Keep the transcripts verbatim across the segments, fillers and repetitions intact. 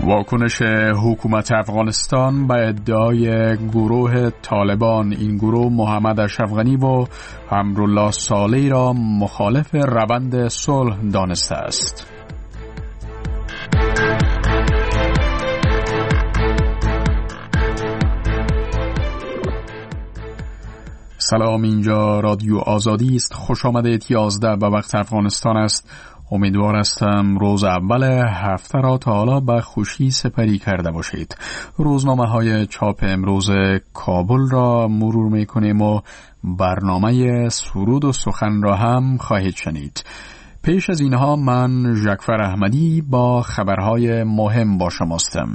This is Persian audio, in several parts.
واکنش حکومت افغانستان به ادعای گروه طالبان. این گروه محمد اشرف غنی و امرالله صالحی را مخالف روند صلح دانسته است. سلام، اینجا رادیو آزادی است. خوش آمدید. یازده به وقت افغانستان است. امیدوار هستم روز اول هفته را تا حالا به خوشی سپری کرده باشید. روزنامه های چاپ امروز کابل را مرور میکنیم و برنامه سرود و سخن را هم خواهید شنید. پیش از اینها من ژکفر احمدی با خبرهای مهم با شماستم.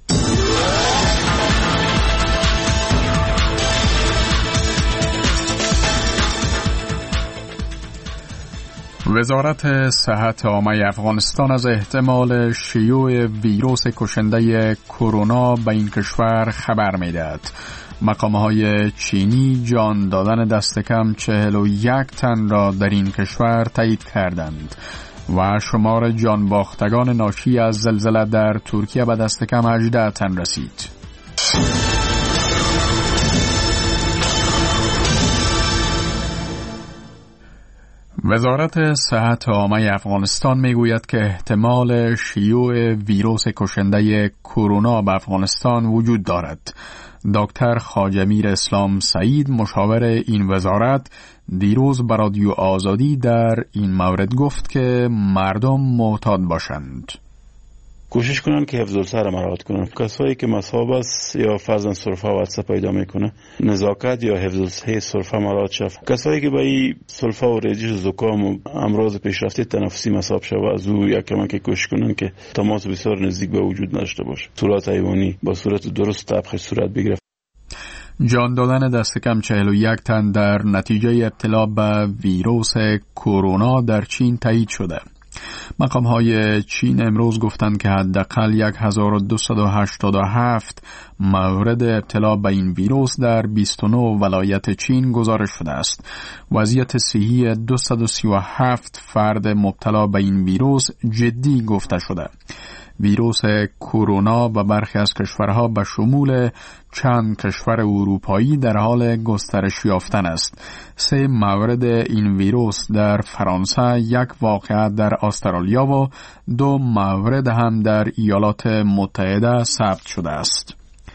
وزارت صحت عامه افغانستان از احتمال شیوع ویروس کشنده کرونا به این کشور خبر می‌دهد. مقام‌های چینی جان دادن دست کم چهل و یک تن را در این کشور تایید کردند و شمار جان باختگان ناشی از زلزله در ترکیه به دست کم هجده تن رسید. وزارت صحت عامه افغانستان میگوید که احتمال شیوع ویروس کشنده کرونا به افغانستان وجود دارد. دکتر خواجه میر اسلام سعید، مشاور این وزارت، دیروز به رادیو آزادی در این مورد گفت که مردم معتاد باشند. کوشش کنن که حفظ الصحه را مراعات کنن. کسایی که مصاب است یا فرضاً سرفه و عطسه پیدا میکنه، نزاکت یا حفظ الصحه سرفه مراعات شود. کسایی که به این سرفه و ریزش زکام و امراض پیشرفته تنفسی مصاب شود، از او یک کمک کوشش کنن که تماس بسیار نزدیک به وجود نداشته باشه. صورت حیوانی با صورت درست طبخ صورت بگیره. جان دادن دست کم چهل و یک تن در نتیجه ابتلا به ویروس کرونا در چین تایید شده. مقام های چین امروز گفتند که حداقل یک هزار و دویست و هشتاد و هفت مورد ابتلا به این ویروس در بیست و نه ولایت چین گزارش شده است. وضعیت صحی دویست و سی و هفت فرد مبتلا به این ویروس جدی گفته شده. ویروس کرونا و برخی از کشورها به شمول چند کشور اروپایی در حال گسترش یافتن است. سه مورد این ویروس در فرانسه، یک واقعه در استرالیا و دو مورد هم در ایالات متحده ثبت شده است.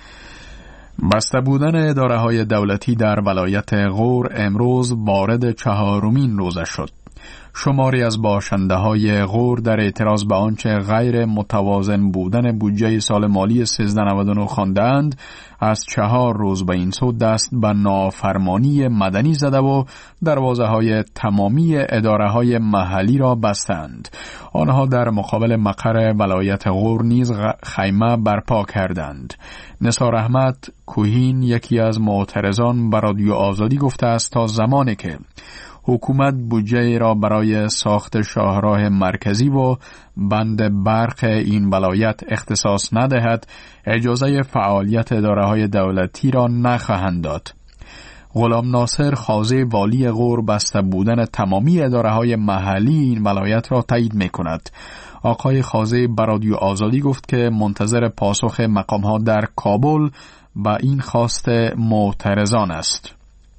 بسته بودن اداره‌های دولتی در ولایت غور امروز وارد چهارمین روزه شد. شماری از باشنده های غور در اعتراض به آنچه غیر متوازن بودن بودجه سال مالی سیزده نود و نه خواندند، از چهار روز به این سو دست به نافرمانی مدنی زده و دروازه های تمامی اداره های محلی را بستند. آنها در مقابل مقر ولایت غور نیز خیمه برپا کردند. نثار احمد کوهین، یکی از معترضان، به رادیو آزادی گفته است تا زمانی که حکومت بودجه را برای ساخت شاهراه مرکزی و بند برق این ولایت اختصاص ندهد، اجازه فعالیت اداره‌های دولتی را نخواهند داد. غلام ناصر خازه والی غور بسته بودن تمامی اداره‌های محلی این ولایت را تایید می‌کند. آقای خازه به رادیو آزادی گفت که منتظر پاسخ مقام‌ها در کابل به این خواست معترضان است.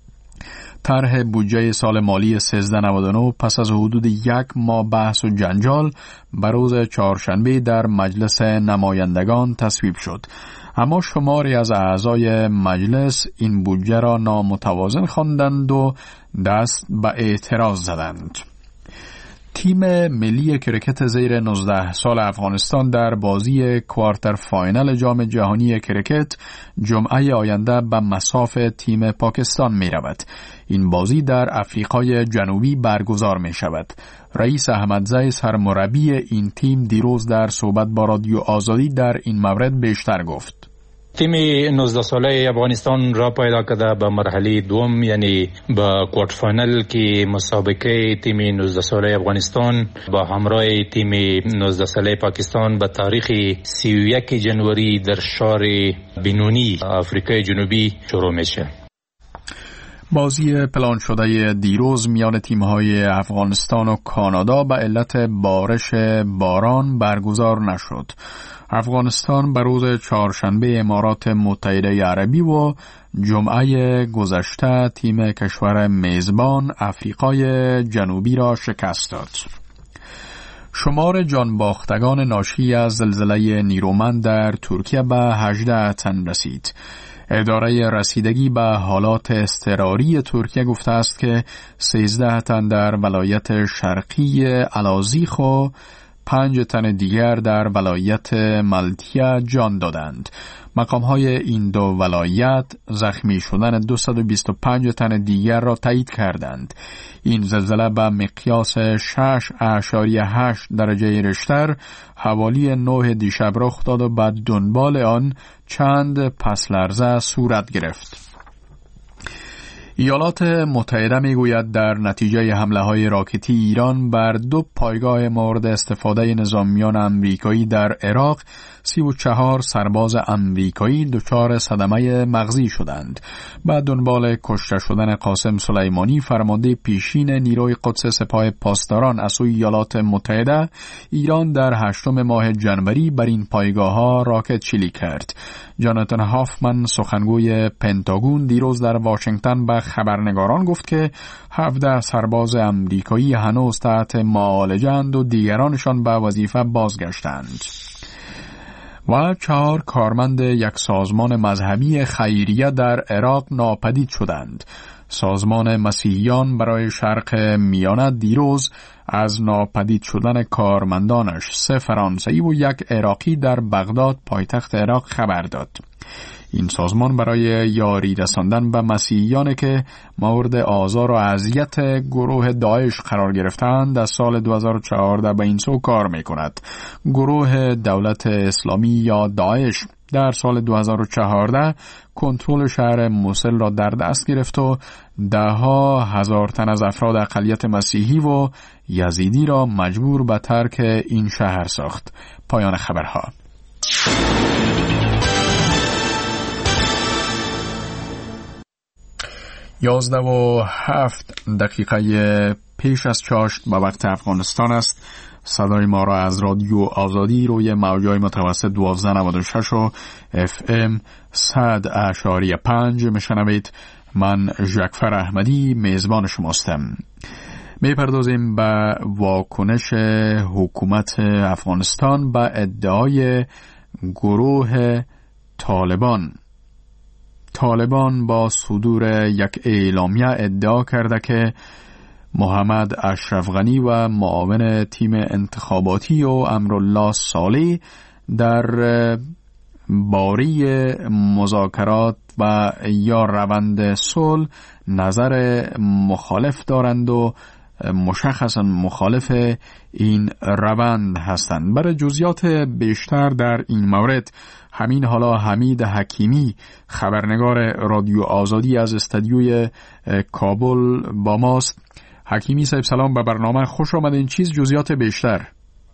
طرح بودجه سال مالی سیزده نود و نه پس از حدود یک ماه بحث و جنجال به روز چهارشنبه در مجلس نمایندگان تصویب شد. اما شماری از اعضای مجلس این بودجه را نامتوازن خواندند و دست به اعتراض زدند. تیم ملی کرکت زیر نوزده سال افغانستان در بازی کوارتر فاینال جام جهانی کرکت جمعه آینده به مصاف تیم پاکستان می رود. این بازی در افریقای جنوبی برگزار می شود. رئیس احمدزی سرمربی این تیم دیروز در صحبت با رادیو آزادی در این مورد بیشتر گفت. تیم نوزده ساله افغانستان را پیدا کرده به مرحله دوم، یعنی به کوارتر فاینال که مسابقه تیم نوزده ساله افغانستان با همراه تیم نوزده ساله پاکستان به تاریخ سی و یک جنوری در شهر بینونی افریقای جنوبی شروع میشه. بازی پلان شده دیروز میان تیم‌های افغانستان و کانادا به علت بارش باران برگزار نشد. افغانستان به روز چهارشنبه امارات متحده عربی و جمعه گذشته تیم کشور میزبان آفریقای جنوبی را شکست داد. شمار جانباختگان ناشی از زلزله نیرومند در ترکیه به هجده تن رسید. اداره رسیدگی به حالات اضطراری ترکیه گفته است که سیزده تن در ولایت شرقی الازیخ و پنج تن دیگر در ولایت ملتیه جان دادند. مقام‌های این دو ولایت زخمی شدن دویست و بیست و پنج تن دیگر را تایید کردند. این زلزله به مقیاس شش اعشاریه هشت درجه ریشتر حوالی نه دیشب رخ داد و بعد دنبال آن چند پس لرزه صورت گرفت. ایالات متحده میگوید در نتیجه حمله های راکتی ایران بر دو پایگاه مورد استفاده نظامیان امریکایی در عراق سی و چهار سرباز امریکایی دچار صدمه مغزی شدند. بعد دنبال کشته شدن قاسم سلیمانی فرمانده پیشین نیروی قدس سپاه پاسداران از سوی ایالات متحده، ایران در هشتم ماه جنوری بر این پایگاه ها راکت چیلی کرد. جاناتان هافمن سخنگوی پنتاگون دیروز در واشنگتن به خبرنگاران گفت که هفده سرباز امریکایی هنوز تحت معالجه‌اند و دیگرانشان به وظیفه بازگشتند. و چهار کارمند یک سازمان مذهبی خیریه در عراق ناپدید شدند. سازمان مسیحیان برای شرق میانه دیروز از ناپدید شدن کارمندانش سه فرانسوی و یک عراقی در بغداد پایتخت عراق خبر داد. این سازمان برای یاری رساندن به مسیحیانی که مورد آزار و اذیت گروه داعش قرار گرفتند از سال دو هزار و چهارده به این سو کار می کند. گروه دولت اسلامی یا داعش در سال دو هزار و چهارده کنترل شهر موسل را در دست گرفت و ده ها هزار تن از افراد اقلیت مسیحی و یزیدی را مجبور به ترک این شهر ساخت. پایان خبرها. یازده و هفت دقیقه پیش از چاشت به وقت افغانستان است. صدای ما را از رادیو آزادی روی موج‌های متوسط دوازده نود و شش و اف ام صد اعشاری پنج میشنوید. من ژکفر احمدی میزبان شماستم. میپردازیم به واکنش حکومت افغانستان به ادعای گروه طالبان. طالبان با صدور یک اعلامیه ادعا کرده که محمد اشرف غنی و معاون تیم انتخاباتی و امرالله صالح در باری مذاکرات و یا روند صلح نظر مخالف دارند و مشخصا مخالف این روند هستند. برای جزئیات بیشتر در این مورد همین حالا حمید حکیمی خبرنگار رادیو آزادی از استودیوی کابل با ماست. حکیمی صاحب سلام، به برنامه خوش آمدین. چیز جزئیات بیشتر؟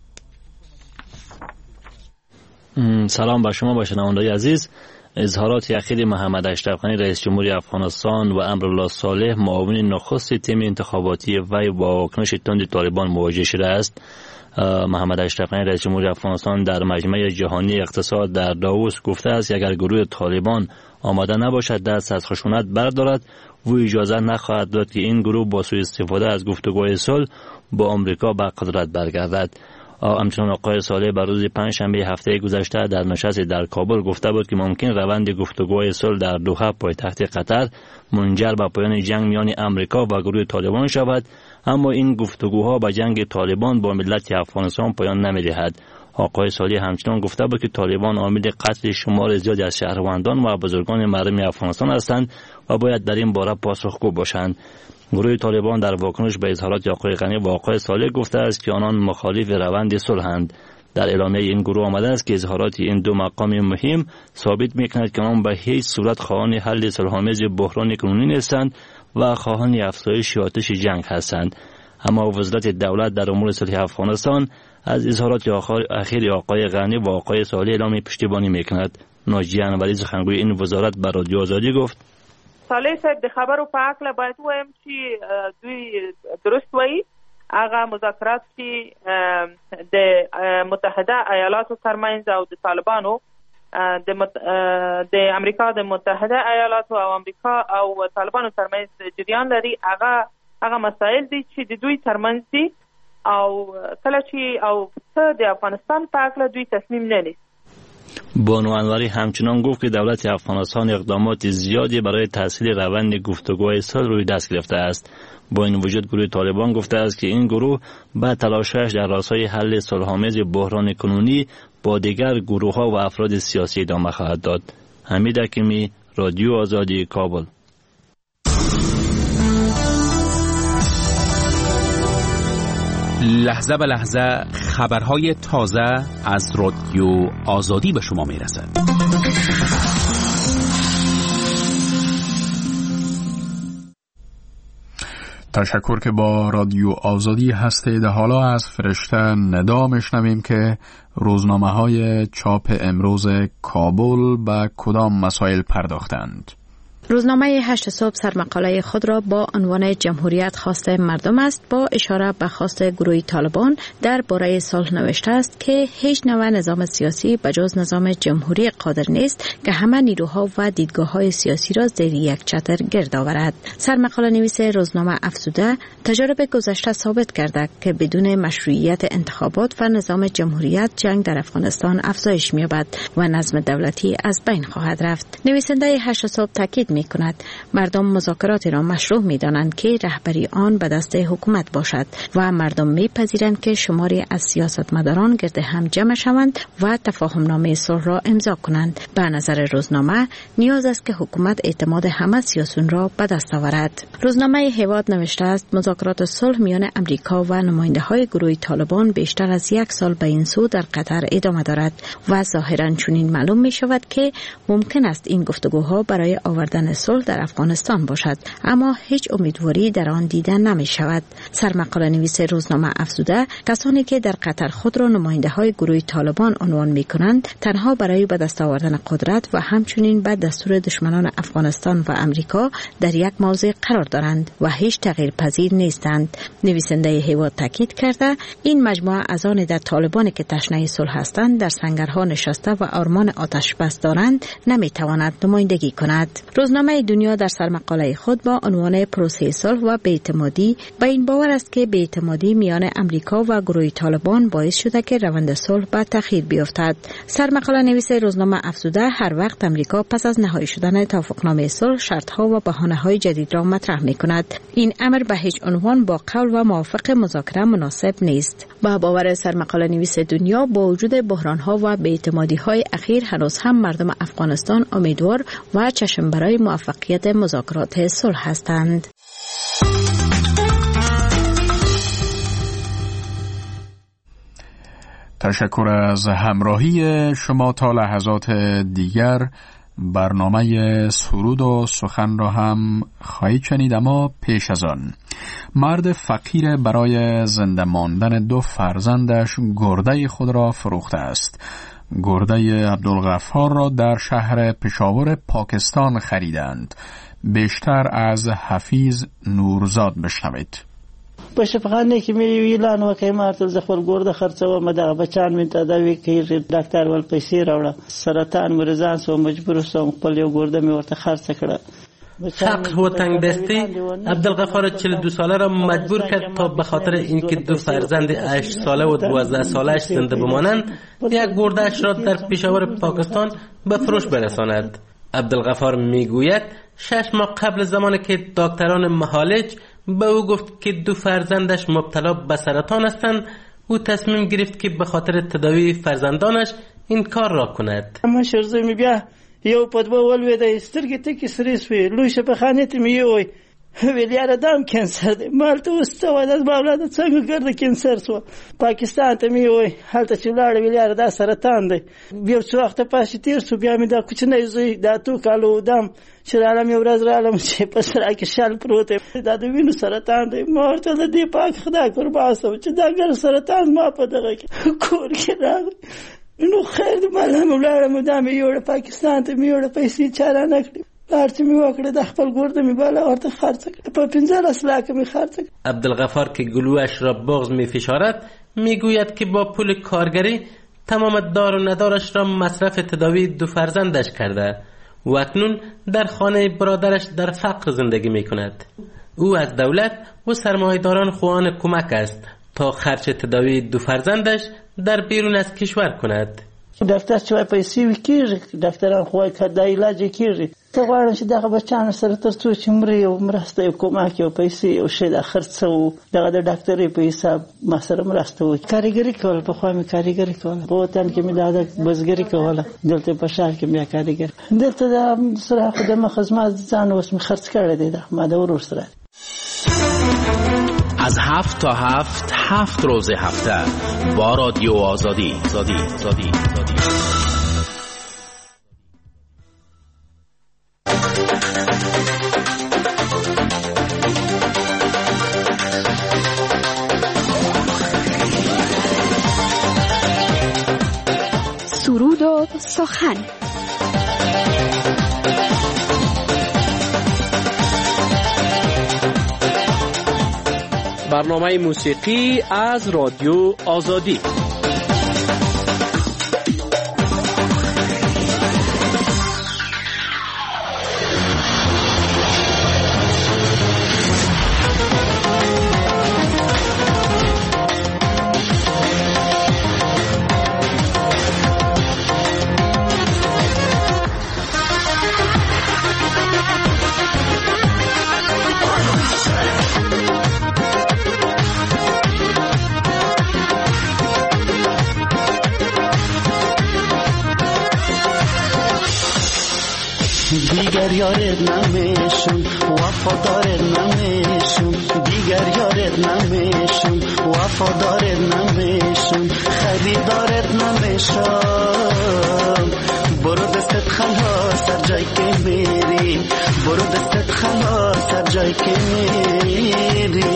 سلام بر شما با شنوندگان عزیز. اظهارات اخیر محمد اشرف غنی رئیس جمهوری افغانستان و امرالله صالح معاون نخست تیم انتخاباتی وی با واکنش تند طالبان مواجه شده است. محمد اشرف غنی رئیس جمهوری افغانستان در مجمع جهانی اقتصاد در داووس گفته است اگر گروه طالبان آماده نباشد دست از خشونت بردارد و اجازه نخواهد داد که این گروه با سوء استفاده از گفتگوهای صلح با آمریکا به قدرت برگردد. همچنین آقای صالح بر روز پنجشنبه هفته گذشته در نشستی در کابل گفته بود که ممکن روند گفتگوهای صلح در دوحه پایتخت قطر منجر به پایان جنگ میان آمریکا و گروه طالبان شود، اما این گفتگوها به جنگ طالبان با ملت افغانستان پایان نمی‌دهد. آقای صالح همچنین گفته بود که طالبان عامل قتل شمار زیادی از شهروندان و بزرگان محرم افغانستان هستند و باید در این باره پاسخگو باشند. گروه طالبان در واکنش به اظهارات آقای غنی و آقای صالح گفته است که آنان مخالف روند صلح‌اند. در اعلامیه این گروه آمده است که اظهارات این دو مقام مهم ثابت می‌کند که آنان به هیچ صورت خواهان حل صلح‌آمیز بحران کنونی نیستند و خواهان افزایش آتش جنگ هستند. اما وزارت دولت در امور صلح افغانستان از اظهارات اخیر آقای غنی و آقای صالح اعلام پشتیبانی می‌کند. ناجیه انوری سخنگوی این وزارت به رادیو آزادی گفت: صالح صاحب د خبرو په اړه باید وایم چې دوی درست وایي. هغه مذاکرات چې د متحده ایالاتو ترمنځ او د طالبانو د مت... د امریکا د متحده ایالاتو او امریکا او طالبانو ترمنځ جریان لري، هغه هغه مسائل دي چې د دوی ترمنځ دي او کله چې او څه د افغانستان په اړه دوی تصمیم نه نیسي. بانو انوری همچنان گفت که دولت افغانستان اقدامات زیادی برای تسهیل روند گفتگوهای صلح روی دست گرفته است. با این وجود گروه طالبان گفته است که این گروه به تلاشش در راستای حل صلح‌آمیز بحران کنونی با دیگر گروه‌ها و افراد سیاسی ادامه خواهد داد. حمید حکیمی، رادیو آزادی، کابل. لحظه به لحظه خبرهای تازه از رادیو آزادی به شما میرسد. تشکر که با رادیو آزادی هستید. حالا از فرشته ندا میشنویم که روزنامه های چاپ امروز کابل به کدام مسائل پرداختند. روزنامه هشت صبح سرمقاله خود را با عنوان جمهوریت خواست مردم است با اشاره به خواست گروه طالبان در باره صلح نوشته است که هیچ نوع نظام سیاسی بجز نظام جمهوری قادر نیست که همه نیروها و دیدگاه‌های سیاسی را زیر یک چتر گرد آورد. سرمقاله نویس روزنامه افزوده تجارب گذشته ثابت کرده که بدون مشروعیت انتخابات و نظام جمهوریت جنگ در افغانستان افزایش می‌یابد و نظم دولتی از بین خواهد رفت. نویسنده هشت صبح تاکید می کند مردم مذاکرات را مشروع می دانند که رهبری آن به دست حکومت باشد و مردم می پذیرند که شماری از سیاستمداران گرد هم جمع شوند و تفاهم نامه صلح را امضا کنند. به نظر روزنامه نیاز است که حکومت اعتماد همه سیاسیون را به دست آورد. روزنامه هواد نوشته است مذاکرات صلح میان امریکا و نماینده های گروه طالبان بیشتر از یک سال به این سو در قطر ادامه دارد و ظاهرا چنین معلوم می شود که ممکن است این گفتگوها برای آوردن صلح در افغانستان باشد، اما هیچ امیدواری در آن دیده نمی شود. سرمقاله نویس روزنامه افزوده کسانی که در قطر خود را نماینده های گروه طالبان عنوان می کنند تنها برای به دست آوردن قدرت و همچنین به دستور دشمنان افغانستان و امریکا در یک موضع قرار دارند و هیچ تغییر پذیر نیستند. نویسنده هواد تاکید کرده این مجموعه از آن در طالبانی که تشنه صلح هستند در سنگرها نشسته و آرمان آتش بس دارند نمی تواند نمایندگی کند. روزنامه دنیا در سرمقاله خود با عنوان پروسه صلح و بی‌اعتمادی با این باور است که بی‌اعتمادی میان امریکا و گروه طالبان باعث شده که روند صلح به تأخیر بیفتد. سرمقاله نویس روزنامه افزوده هر وقت امریکا پس از نهایی شدن توافقنامه صلح شرطها و بهانه‌های جدید را مطرح می‌کند. این امر به هیچ عنوان با قول و موافق مذاکره مناسب نیست. با باور سرمقاله نویس دنیا با وجود بحران‌ها و بی‌اعتمادی‌های اخیر هنوز هم مردم افغانستان امیدوار و چشم برای موفقیت مذاکرات صلح هستند. تشکر از همراهی شما. تا لحظات دیگر برنامه سرود و سخن را هم خواهید شنید، اما پیش از آن مرد فقیر برای زنده ماندن دو فرزندش گرده خود را فروخته است. گرده عبدالغفار را در شهر پشاور پاکستان خریدند. بیشتر از حفیظ نورزاد بشنوید. په شفاخانه کې مې ویلان وکړ مارته ز خپل ګورده خرڅو مده بچان مې تداوی کوي ډاکټر ول پیسې راوړه سرطان مریضان سو مجبور سو خپل یو ګورده مې ورته خرڅ کړه. حق و تنگ دستی عبدالغفار چهل و دو ساله را مجبور کرد تا به خاطر اینکه دو فرزند هشت ساله و دوازده ساله‌اش زنده بمانند یک گرده‌اش را در پشاور پاکستان به فروش برساند. عبدالغفار میگوید شش ماه قبل زمانی که دکتران معالج به او گفت که دو فرزندش مبتلا به سرطان هستند، او تصمیم گرفت که به خاطر تداوی فرزندانش این کار را کند. اما شرزه می بیا یو پدبه ولویده سترگی تکی سری سوی لوش بخانیت می یوی ویلیار دام کنسر دی مالت استواد از باولاد څنګه ګرځي کینسر سو پاکستان ته می وای حالت چې لاړ ویلیار دا سرطان دی بیا څو وخت پاتې تیر سو بیا می دا کوچنی زوی دا تو کالو دم چې عالم یو ورځ رالم چې په سره کې شال پروت دا د وینو سرطان دی مورته دی پاک خدا قربان سو چې دا ګر سرطان ما په دغه کور کې راغی نو خیر د مالم ولاړم دا می یو پاکستان ته می یو پیسې چاره نکړي هرچی می وکړه د خپل ګورده می بالا ورته خرڅ کړ په پنځلس لاک می خرڅ کړ. عبدالغفار که گلویش را بغض می فشارد میگوید که با پول کارگری تمام دار و ندارش را مصرف تداوی دو فرزندش کرده و اکنون در خانه برادرش در فقر زندگی می کند. او از دولت و سرمایه‌داران خواهان کمک است تا خرج تداوی دو فرزندش در بیرون از کشور کند. ډاکټر چې وای پیسې وکړي ډاکټران خو کدا علاج کیږي ته غواړم چې دغه بچانو سره تر څو چې مړ یو مرسته یو کومک یو پیسې او شی د خرڅو دغه د ډاکټرې په حساب ما سره مرسته وکړي. کاریګری کول په خو مې کاریګری کول په وطن کې مې د بزګری کوله دلته په شهر کې مې کاریګر دلته د سره خدمت خدمت ځان اوس مې خرڅ کړی دی ما د ورور سره. از هفت تا هفت هفت روز هفته با رادیو آزادی آزادی آزادی آزادی. سرود و سخن. برنامه موسیقی از رادیو آزادی. دیگر یارت نمیشم وفادارت نمیشم دیگر یارت نمیشم وفادارت نمیشم خریدارت نمیشم برو دستت خلاص هر جای که میری برو دستت خلاص هر جای که میری.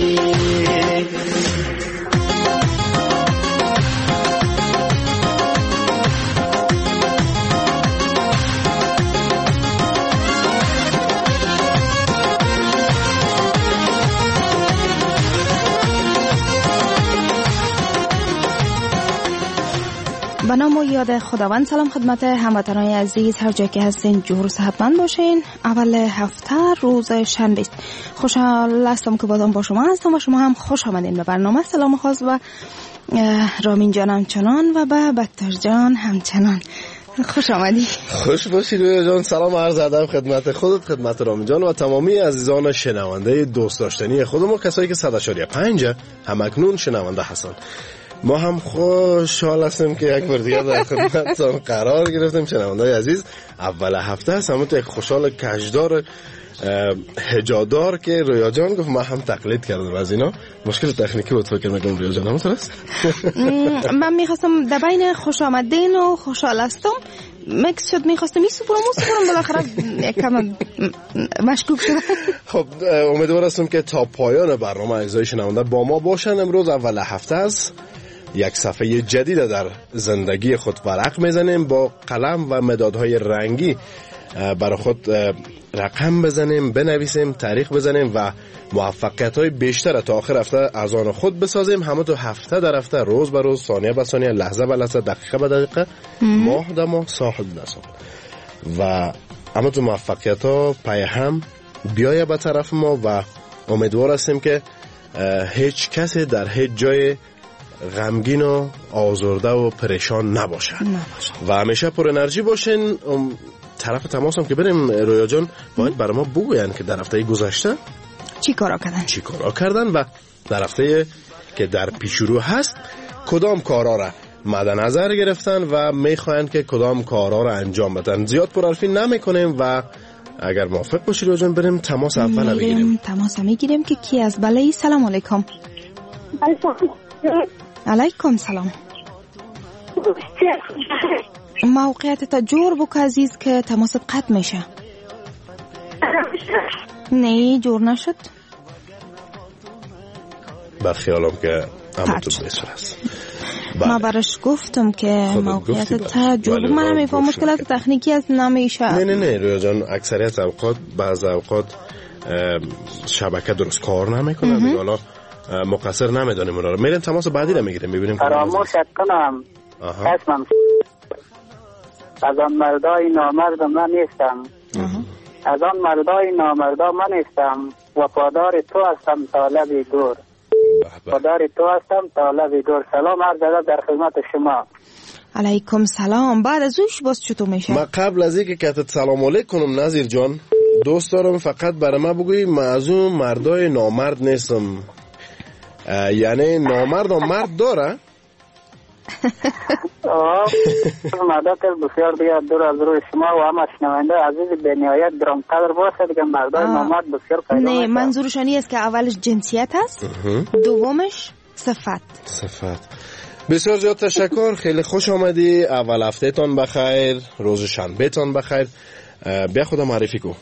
به نام و یاد خداوند. سلام خدمت هموطنان عزیز هر جای که هستین، جور و صحتمند باشین. اول هفته روز شنبه است. خوشحال هستم که بازم با شما هستم و شما هم خوش آمدین به برنامه. سلام خاص و رامین جان همچنان و به بکتر جان همچنان. خوش آمدی. خوش باشی رویا جان. سلام عرض ادب خدمت خودت، خدمت رامین جان و تمامی عزیزان شنونده دوست داشتنی خودمون، کسایی که صد و پنج هم اکنون شنونده هستن. ما هم خوشحال هستیم که یک بار دیگه در خدمتتون قرار گرفتیم. شنونده‌های عزیز، اول هفته است، همون یک خوشحال کشدار هجادار که رویا جان گفت ما هم تقلید کردم از اینا. مشکل تکنیکی بود فکر میکنم رویا جان همونطور است. من میخواستم در بین خوش آمدین و خوشحال هستم مکس شد، میخواستم این سپرم و سپرم بالاخره یکم مشکوک شد. خب امیدوار هستم که تا پایان برنامه اعضای شنونده با ما باشن. امروز اول هفته است، یک صفحه جدید در زندگی خود ورق میزنیم، با قلم و مدادهای رنگی برای خود رقم بزنیم، بنویسیم، تاریخ بزنیم و موفقیت‌های بیشتر تا آخر هفته از آن خود بسازیم. همه تو هفته در هفته، روز به روز، ثانیه به ثانیه، لحظه به لحظه، دقیقه به دقیقه، ماه به ماه، سال به سال و همه تو موفقیت‌ها پای هم بیایه به طرف ما و امیدوار هستیم که هیچ کسی در هیچ جای غمگین و آزرده و پریشان نباشه و همیشه پر انرژی باشین. طرف تماس هم که بریم رویا جان، باید برای ما بگوین که در هفته گذشته چی کارا کردن چی کارا کردن و در هفته که در پیش رو هست کدام کارا را مد نظر گرفتن و میخواین که کدام کارا را انجام بدن. زیاد پرحرفی نمیکنیم و اگر موافق باشی رویا جان بریم تماس اول بگیریم. تماس میگیریم که کی از بله. سلام علیکم. علیکم سلام. موقعیت تا جور بو که عزیز که تماست قطع میشه. نه جور نشد. بخیالم که اما تو بسر هست. بله. ما برش گفتم که موقعیت تعجب من میفهم مشکلات تکنیکی از نمیشه. نه نه نه رویا جان، اکثریت اوقات بعض اوقات شبکه درست کار نمیکنه دیگه، حالا مقصر نمیدونیم اونا رو. میریم تماس بعدی رو میگیریم ببینیم. فراموشت کنم قسمم از آن مردای نامرد من نیستم، از آن مردای نامردا من نیستم، وفادار تو هستم تا لب دور، وفادار تو هستم تا لب دور. سلام عرض ادب در خدمت شما. علیکم سلام. بعد از اوش باز چطور میشه؟ ما قبل از اینکه کتت سلام علیکم کنم نظیر جان، دوست دارم فقط برای ما بگویی من از اون مردای نامرد نیستم. یعنی نامرد و مرد داره؟ آه مردات بسیار دیگه دور از روی شما و همه شنونده عزیز به نهایت گرانقدر باشه دیگه. مردای نامرد بسیار پیدا میشه. نه منظورشانی است که اولش جنسیت هست، دومش صفت. صفت. بسیار زیاد تشکر، خیلی خوش آمدی. اول هفته تان بخیر، روز شنبه تان بخیر. بیا خدا معرفی کو.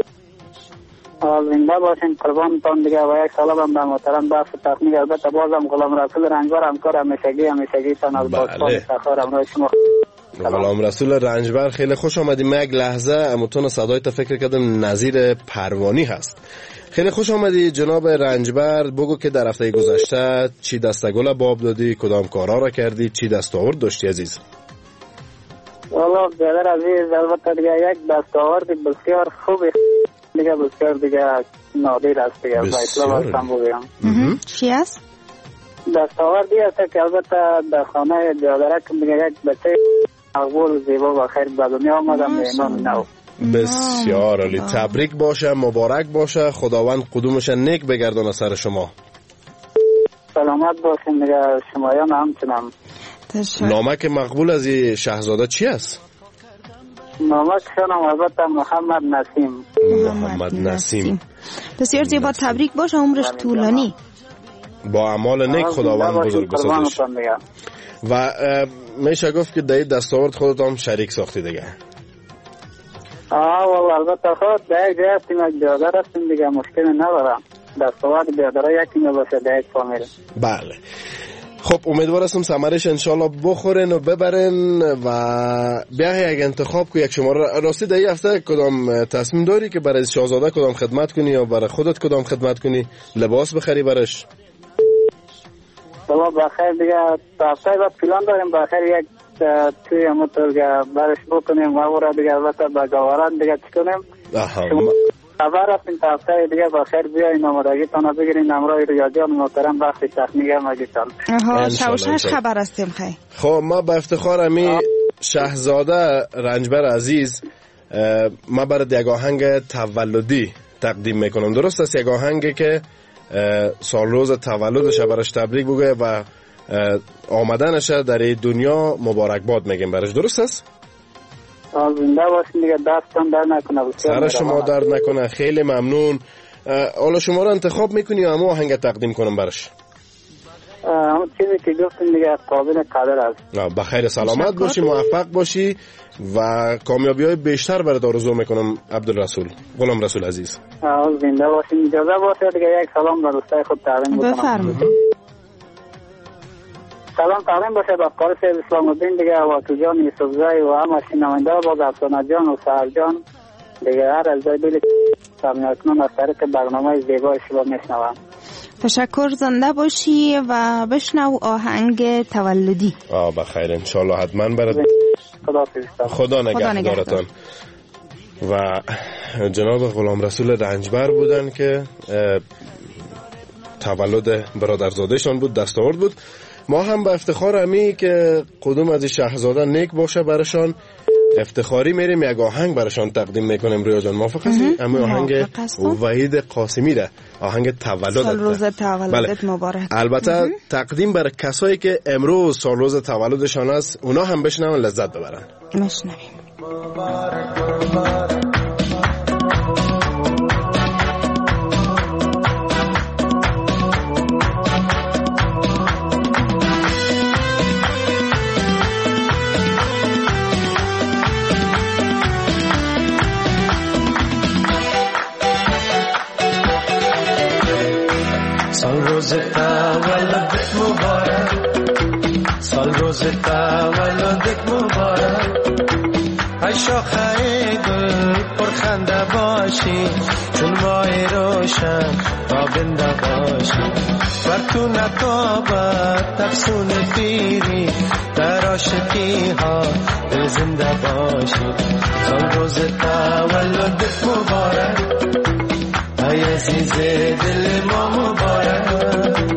زنده باشین، قربانتان دیگه. و یک سلام هم به محترم بخش تکنیک. البته بازم غلام رسول رنجبر همکار همیشگی همیشگی تان از باشتان سخار امروز شما. غلام رسول رنجبر خیلی خوش آمدی. من یک لحظه اموتون صدای تا فکر کردم نظیر پروانی هست. خیلی خوش آمدی جناب رنجبر. بگو که در هفته گذشته چی دستگل باب دادی، کدام کارا را کردی، چی دستاورد داشتی عزیز؟ والا برادر عزیز البته دیگه یک دستاورد بسیار خوبی دیگه، بسیار دیگه نادر است دیگه. بسیار بگم چی است؟ دستاوردی است که البته در خانه برادرک دیگه یک بچه مقبول زیبا و خیر به دنیا آمدم به ایمان نو. بسیار عالی، تبریک باشه، مبارک باشه، خداوند قدومش نیک بگردونه سر شما. سلامت باشین دیگه شمایان همچنان. نامک مقبول از شهزاده چی است؟ نامک شنم البته محمد نسیم. محمد نسیم. بسیار زیبا، تبریک باشه، عمرش طولانی، با اعمال نیک خداوند بزرگ بسازش. و میشه گفت که در دستاورد خودت هم شریک ساختی دیگه. آه والله البته خود در یک جای هستیم، یک برادر هستیم دیگه، مشکل ندارم. دستاورد برادرها یکی نباشه در یک فامیل. بله. خب امیدوار هستم ثمرش انشالله بخورن و ببرن و بیا یک انتخاب کو. یک شماره راستی در این هفته کدام تصمیم داری که برای شاهزاده کدام خدمت کنی یا برای خودت کدام خدمت کنی؟ لباس بخری برش؟ بابا بخیر دیگه هفته بعد پلان داریم بخیر یک توی موتورگه برش بکنیم و اورا دیگه البته با گواران دیگه چی کنیم. خبر هستیم تا هفته دیگه بخیر بیاین آمادگی تانا بگیرین. امرای ریاضیان محترم بخش تکنیک هم اگیتان. آها شوشش خبر هستیم خیلی. خب ما به افتخار امی شهزاده رنجبر عزیز ما برای یک آهنگ تولدی تقدیم میکنم. درست است؟ یک آهنگی که سال روز تولدش برش تبریک بگه و آمدنش در دنیا مبارکباد میگیم برش. درست است؟ زنده باشین دیگه، دستان در نکنه. سر شما درد نکنه، خیلی ممنون. حالا شما رو انتخاب میکنی یا همه آهنگ تقدیم کنم برش؟ همون چیزی که گفتیم دیگه قابل قدر است. بخیر سلامت باشی، موفق باشی و کامیابی های بیشتر برات آرزو میکنم عبدالرسول. غلام رسول عزیز زنده باشین. اجازه باشه دیگه یک سلام به دوستای خود تقدیم بکنم. بفرمایید. سلام تقدیم باشه به قاری سید اسلام الدین دیگه، واتو جان، یوسف زای و همه شنونده باز افسانه جان و سهر جان دیگه، هر از جای دل سمناکنون از طریق برنامه زیبای شما میشنوم. تشکر، زنده باشی و بشنو آهنگ تولدی. آه بخیر انشالله حتما برات. خدا خدا نگهدارتان. و جناب غلام رسول رنجبر بودن که تولد برادرزادهشان بود، دستاورد بود. ما هم به افتخار امی که قدوم از شهزاده نیک باشه برشان افتخاری میریم یک آهنگ برشان تقدیم میکنیم. رویا جان موافق هستی؟ اما آهنگ وحید قاسمی ده، آهنگ تولدت. سال روز تولدت مبارک. البته تقدیم برای کسایی که امروز سال روز تولدشان است، اونا هم بشنون لذت ببرن. مشنویم. روز تولدت مبارک، سال روز تولدت مبارک، ای شاخه گل پرخنده باشی، چون ماه روشن تابنده باشی، بر تو نتابد افسون پیری، در عاشقی ها دل زنده باشی. سال روز تولدت مبارک، ای عزیز دل ما مبارک.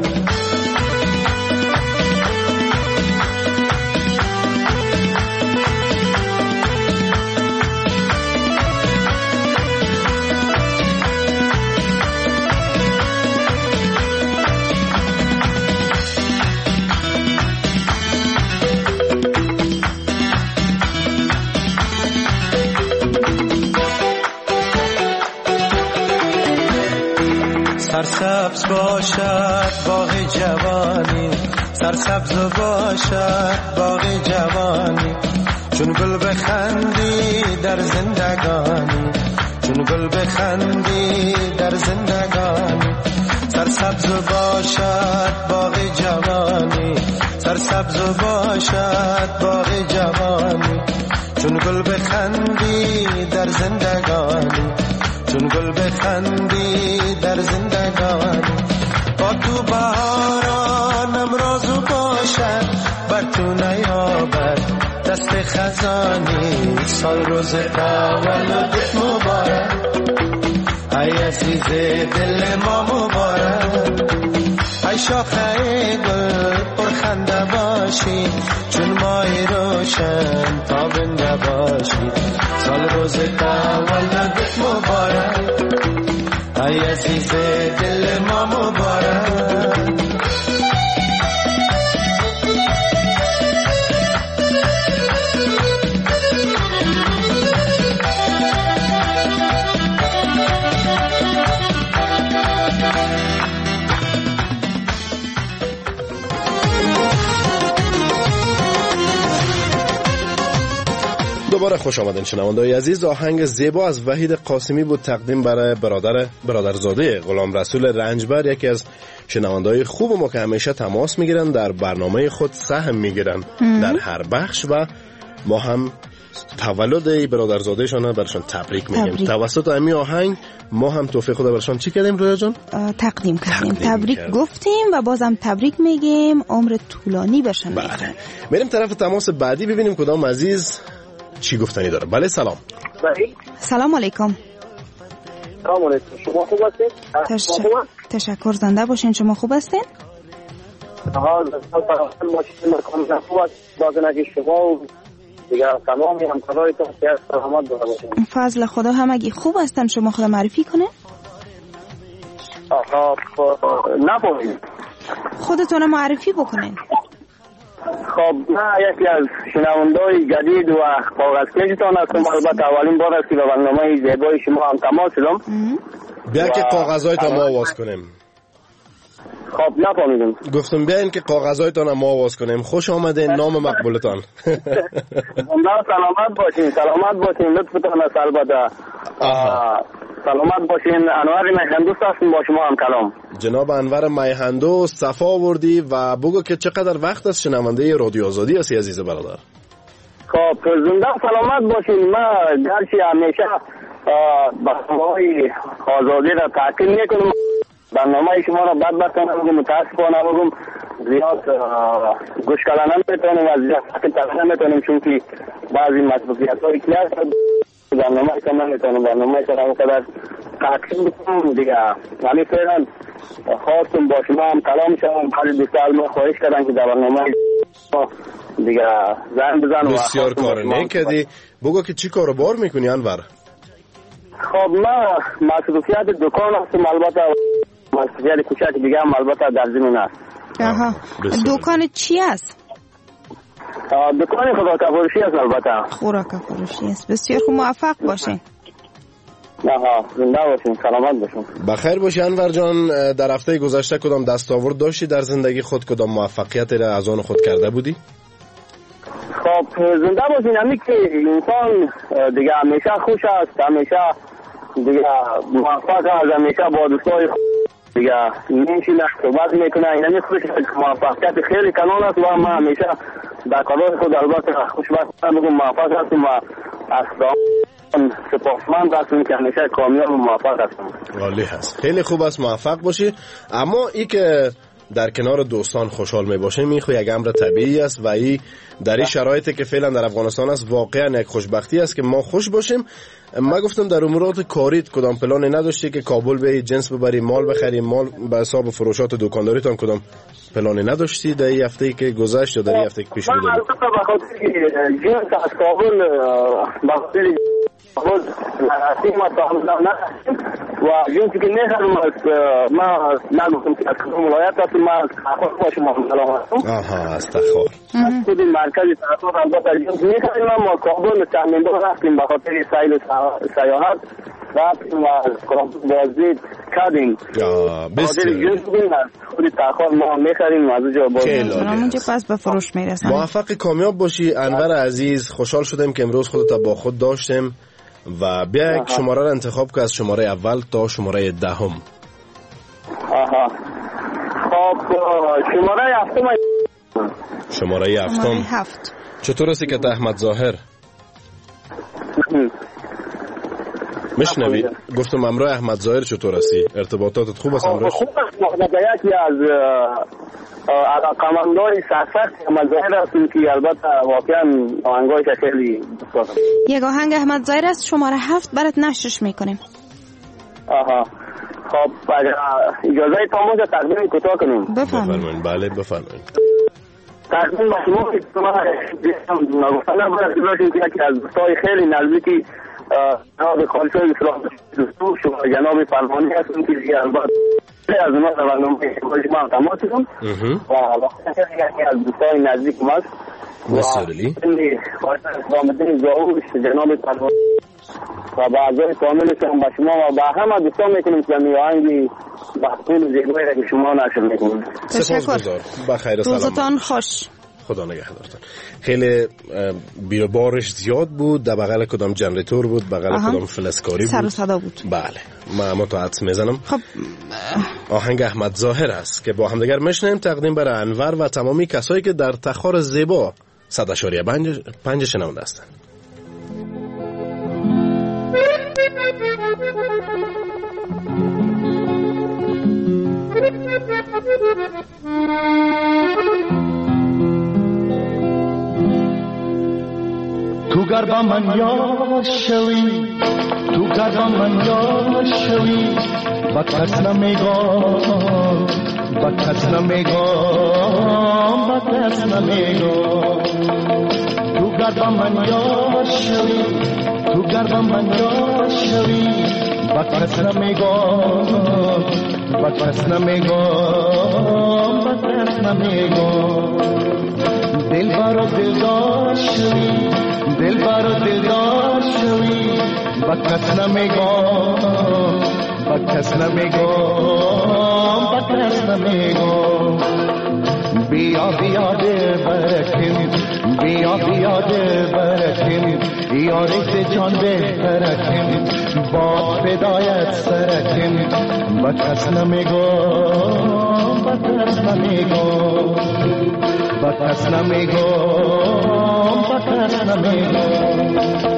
سرسبز باشد باغ جوانی، سرسبز باشد باغ جوانی، چون گل بخندی در زندگانی، چون گل بخندی در زندگانی. سرسبز باشد باغ جوانی، سرسبز باشد باغ جوانی، چون گل بخندی در زندگانی، چون گل بخندی در زندگانی. با تو بهاران امروز باشد، بر تو نیابد دست خزانی. سال روز تولدت مبارک، ای عزیز دل ما مبارک. ای شاخه گل پرخنده باشی، چون ماه روشن تابنده باشی. سال روز تولدت مبارک، ای عزیز دل ما مبارک. دوباره خوش آمدین شنونده‌های عزیز. آهنگ زیبا از وحید قاسمی بود تقدیم برای برادر برادرزاده غلام رسول رنجبر، یکی از شنونده‌های خوب ما که همیشه تماس میگیرن، در برنامه خود سهم میگیرن در هر بخش، و ما هم تولد برادرزادهشان برشان تبریک میگیم. توسط امی آهنگ ما هم توفیق خدا برشان چی کردیم رویا جان؟ تقدیم کردیم، تبریک کردیم. گفتیم و بازم تبریک میگیم، عمر طولانی بشن. بله. میریم طرف تماس بعدی ببینیم کدام عزیز چی گفتنی داره. بله سلام. بله. سلام علیکم. سلام علیکم. شما خوب هستید؟ تش... تشکر، زنده باشین. شما خوب هستین؟ ها، ماشین مکان خوب است. بازنگی شما و دیگر تمامی همکارایتون خیر سلامت باشین. فضل خدا همگی خوب هستن. شما خود معرفی کنه؟ آها، نفهمید. خودتون معرفی بکنین. خب من یکی از شنونده‌های جدید و کاغذکشتان هستم. البته اولین بار است که به برنامه زیبای شما هم تماس شدم. بیا که کاغذهایتان ما آواز کنیم. خب نفهمیدم. گفتم بیاین که کاغذهایتان ما آواز کنیم. خوش آمدین. نام مقبولتان. نه سلامت باشین، سلامت باشین. لطفتان است. البته سلامت باشین. انور میهندوست هستم با شما هم کلام. جناب انور میهندوست صفا آوردی و بگو که چقدر وقت است شنونده رادیو آزادی هستی عزیز برادر. خب زنده سلامت باشین. من گرچه همیشه برنامه‌های آزادی را تعقیب میکنم، برنامه شما را بدبختانه بگم متاسفانه بگم زیاد گوش کردن نمیتونیم و زیاد تعقیب کردن نمیتونیم، چون که بعضی مصروفیت‌های که هست برنامه کردن نمیتونم برنامه کردن وقدر تعقیب بکنم دیگه. همین فعلا خواستم با شما هم کلام شدم. بعضی دوستان ما خواهش کردن که در برنامه دیگه زن بزن. بسیار کار نیکدی. بگو که چی کارو بار میکنی انور؟ خب من مصروفیت دکان هستم، البته مصروفیت کوچک دیگه هم البته در زمین است. آها. دکان چی است؟ دکان خوراک فروشی است. البته خوراک فروشی است. بسیار خوب، موفق باشین. آها، زنده باشین، سلامت باشین. بخیر باشی انور جان. در هفته گذشته کدام دستاورد داشتی در زندگی خود؟ کدام موفقیت را از آن خود کرده بودی؟ خب زنده باشین. همین که انسان دیگه همیشه خوش است، همیشه دیگه موفق است، همیشه با دوستای دیگه نمیشینه صحبت میکنه. اینمی خودش موفقیت خیلی کانال است و ما همیشه در کار خود البته خوشبختانه بگم موفق هستم و از سپاسمند هستم که همیشه کامیاب و موفق هستم. عالی هست، خیلی خوب است، موفق باشی. اما ای که در کنار دوستان خوشحال می باشیم این خو یک امر طبیعی است و ای در این شرایطی که فعلا در افغانستان است واقعا یک خوشبختی است که ما خوش باشیم. ما گفتم در امورات کاریت کدام پلانی نداشتی که کابل به جنس ببری، مال بخری، مال به حساب فروشات دکانداریتان کدام پلانی نداشتی در این هفته که گذشت یا در این هفته که پیش من البته به خاطر جنس از کابل به خاطر کابل نرسیم ما تعامل نداشتیم و جنسی که نخرم ما نگفتم که از کدام ولایت هستم، ما از تخار باشم ما هستم. آها از تخار از خود مرکز تخار البته جنس نخریم، ما کابل چندین بار رفتیم به خاطر سیل سیاحت رفتیم و بازدید کردیم. بسیار خودی تاخار ما میخریم از اونجا بازدید اونجا پس به فروش میرسن. موفق کامیاب باشی انور عزیز. خوشحال شدیم که امروز خودت با خود داشتیم و بیا یک شماره را انتخاب که از شماره اول تا شماره دهم. آها خب شماره هفتم. شماره هفتم هفت. چطور هستی که احمد ظاهر؟ مشنوی گفتم امرای احمد ظاهر چطور هستی؟ ارتباطاتت خوب است امروز؟ خوب است. یکی از علاقمندان سرسخت احمد ظاهر هستیم که البته واقعا آهنگایش خیلی دوست دارم. یک آهنگ احمد ظاهر است شماره هفت برات نشرش میکنیم. آها خب اگر اجازه تامون تقدیم کوتاه کنیم. بفرمایید. بله بفرمایید. تقدیم با شما که شما نگفتن باید باشیم که یکی از دوستای خیلی نزدیکی جناب خالص اسلام دوستو شما جناب فرمانی هستم که دیگه البته از ما در برنامه شما تماس شدم و یکی از دوستای نزدیک ماست. بسیار عالی. خالص اسلام الدین زاهور جناب فرمانی و با اعضای کاملش هم با شما و با همه دوستان میکنیم که می آهنگی بحثون زیبایی را که شما نشر میکنیم. سپاسگزار. بخیر و سلامت. روزتان خوش. خدا نگهدارتان. خیلی بیروبارش زیاد بود، در بغل کدام جنراتور بود، بغل کدام فلزکاری بود، سر و صدا بود. بله من اما تو عدس میزنم. خب آهنگ احمد ظاهر است که با هم دیگر میشنیم تقدیم برای انور و تمامی کسایی که در تخار زیبا صد اشاریه پنج شنونده هستند. تو گر با من یار شوی، تو گر با من یار شوی، با کس نمیگم، با کس نمیگم، با کس نمیگم. تو گر با من یار شوی، تو گر با من یار شوی، با کس نمیگم، با کس نمیگم، با کس نمیگم. دل بارو دلدار شوی، دل بارو دلدار شوی، با کس نمیگم، با کس نمیگم، با کس نمیگم. بیا بیا دل برکن، بیا بیا دل برکن، یاری جان بهترکن، با فدایت سرکن، با کس نمیگم، با کس نمیگم، با کس نمیگم، با کس نمیگم.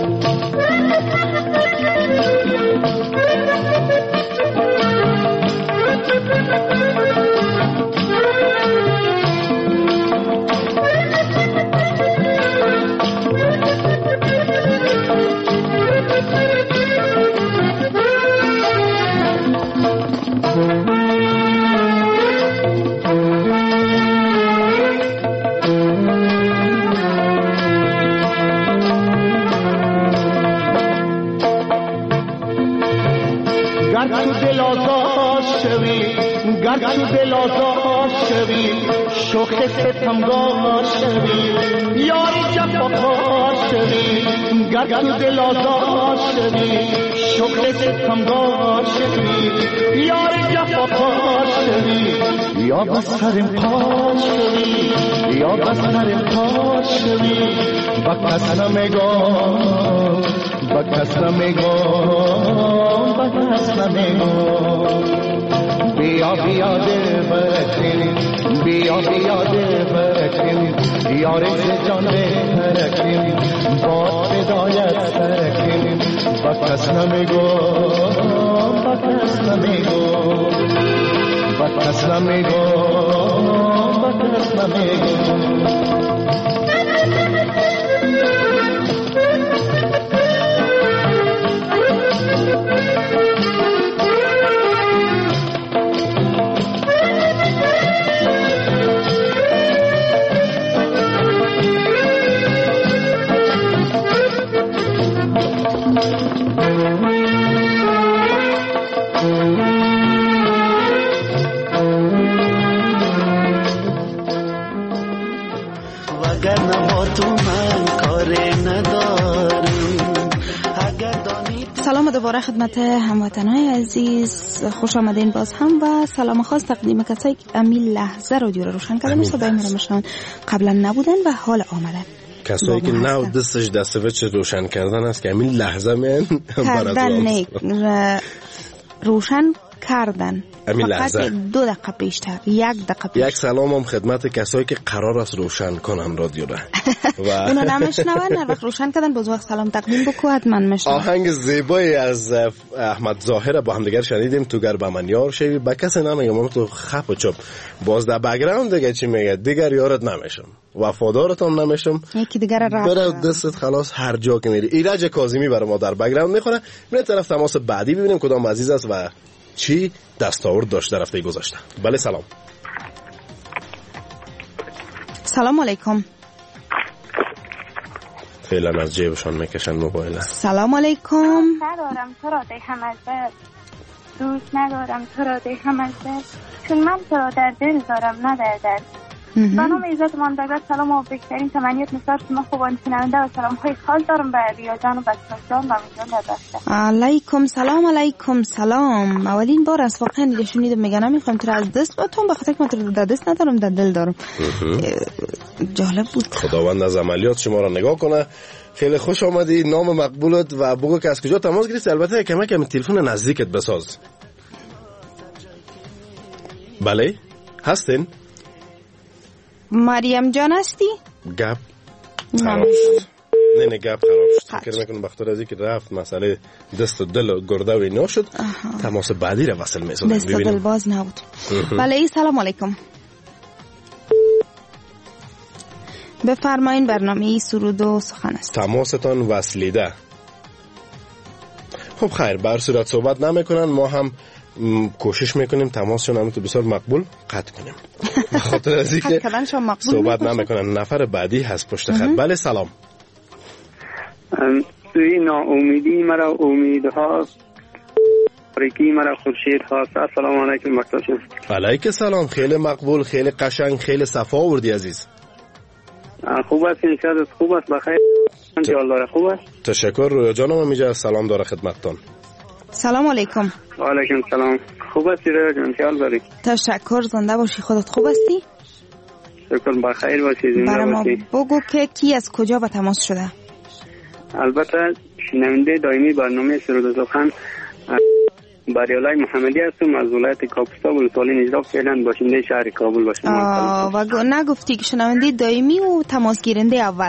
گر تو دل آزاد شوی، شوخ ستمگار شوی، یاری جفاکار شوی. گر تو دل آزاد شوی، شوخ ستمگار شوی، یاری جفاکار شوی. یا بس سرم پاش شوی، یا بس سرم پاش شوی، با کس نمیگم، با کس نمیگم، با کس نمیگم. بیا بیا بیا دل برکن بیا بیا دل برکن یار جان برکن باد بدایت برکن با کس نمیگو با کس نمیگو با کس نمیگو با کس نمیگو سلام دوباره خدمت هموطنان عزیز، خوش آمدین باز هم و سلام خاص تقدیم کسایی که امی لحظه رادیو رو روشن کردن، صدای ما رو میشنون قبلا نبودن و حال آمدن، کسایی که نو دستش دست وچ روشن کردن است که امی لحظه من کردن روشن کردن فقط دو دقیقه پیشتر یک دقیقه پیشتر. یک سلام هم خدمت کسایی که قرار است روشن کنن رادیو را و اونا نمیشنون، هر وقت روشن کردن باز وقت سلام تقدیم بکو حتما میشنون. آهنگ زیبایی از احمد ظاهر با هم دیگر شنیدیم، تو گر به من یار شوی، با کسی نمیگم تو خپ و چپ، باز در بک‌گراند دیگه چی میگه، دیگر یارت نمیشم، وفادارت هم نمیشم، یکی دیگر رفت برای دستت خلاص هر جا که میری. ایرج کاظمی برای ما در بک‌گراند میخوره. بریم طرف تماس بعدی ببینیم کدام عزیز است و چی دستاورد داشت در هفته گذشته. بله سلام. سلام علیکم. فعلا از جیبشان میکشن موبایل. سلام علیکم. ندارم تو را دهم از دل، دوست ندارم تو را دهم از دل، چون من تو را در دل دارم نه در دل. به نام عزت ماندگار سلام و بهترین تمنیات نسبت شما خوبان شنونده و سلام های خاص دارم به ریا جان و بچه جان و میجان در دسته. علیکم سلام. علیکم سلام. اولین بار از واقعا دیگه شنیدم میگن نمیخوام تو از دست باتون، بخاطر که من تو در دست ندارم در دل دارم. جالب بود. خداوند از عملیات شما را نگاه کنه. خیلی خوش آمدی، نام مقبولت و بگو که از کجا تماس گرفتی. البته کمک کم تلفن نزدیکت بساز. بله هستین؟ مریم جان هستی؟ گپ خراب شد. نه نه گپ خراب شد. فکر میکنم بخاطر از اینکه رفت مسئله دست و دل و گرده و اینا شد، تماس بعدی را وصل می‌سازم. دست و دل باز نبود. بله سلام علیکم. بفرمایین، برنامه سرود و سخن است. تماستان وصلیده. خب خیر، بر صورت صحبت نمیکنن، ما هم کوشش میکنیم تماسشون هم تو بسیار مقبول قطع کنیم. بخاطر از اینکه صحبت نمیکنن. نفر بعدی هست پشت خط. بله سلام. توی ناامیدی مرا امیدهاست، تاریکی مرا خورشید هاست. السلام علیکم مکتاشم. علیک سلام. خیلی مقبول، خیلی قشنگ، خیلی صفا آوردی عزیز. خوب است انشاءالله. خوب است بخیر انشاءالله. خوب است. تشکر. رویا جانم میگه سلام داره خدمتتون. سلام علیکم. و علیکم سلام. خوب هستی رویا جان؟ خیال داری؟ تشکر. زنده باشی. خودت خوب هستی؟ شکر. بخیر باشی. زنده برای ما باشی. بگو که کی از کجا به تماس شده؟ البته شنونده دائمی برنامه سرود و سخن بریالای محمدی هستم از ولایت کاپوستا ولسوالی نجراب، فعلا باشنده شهر کابل باشم. و نگفتی که شنونده دائمی و تماس گیرنده اول؟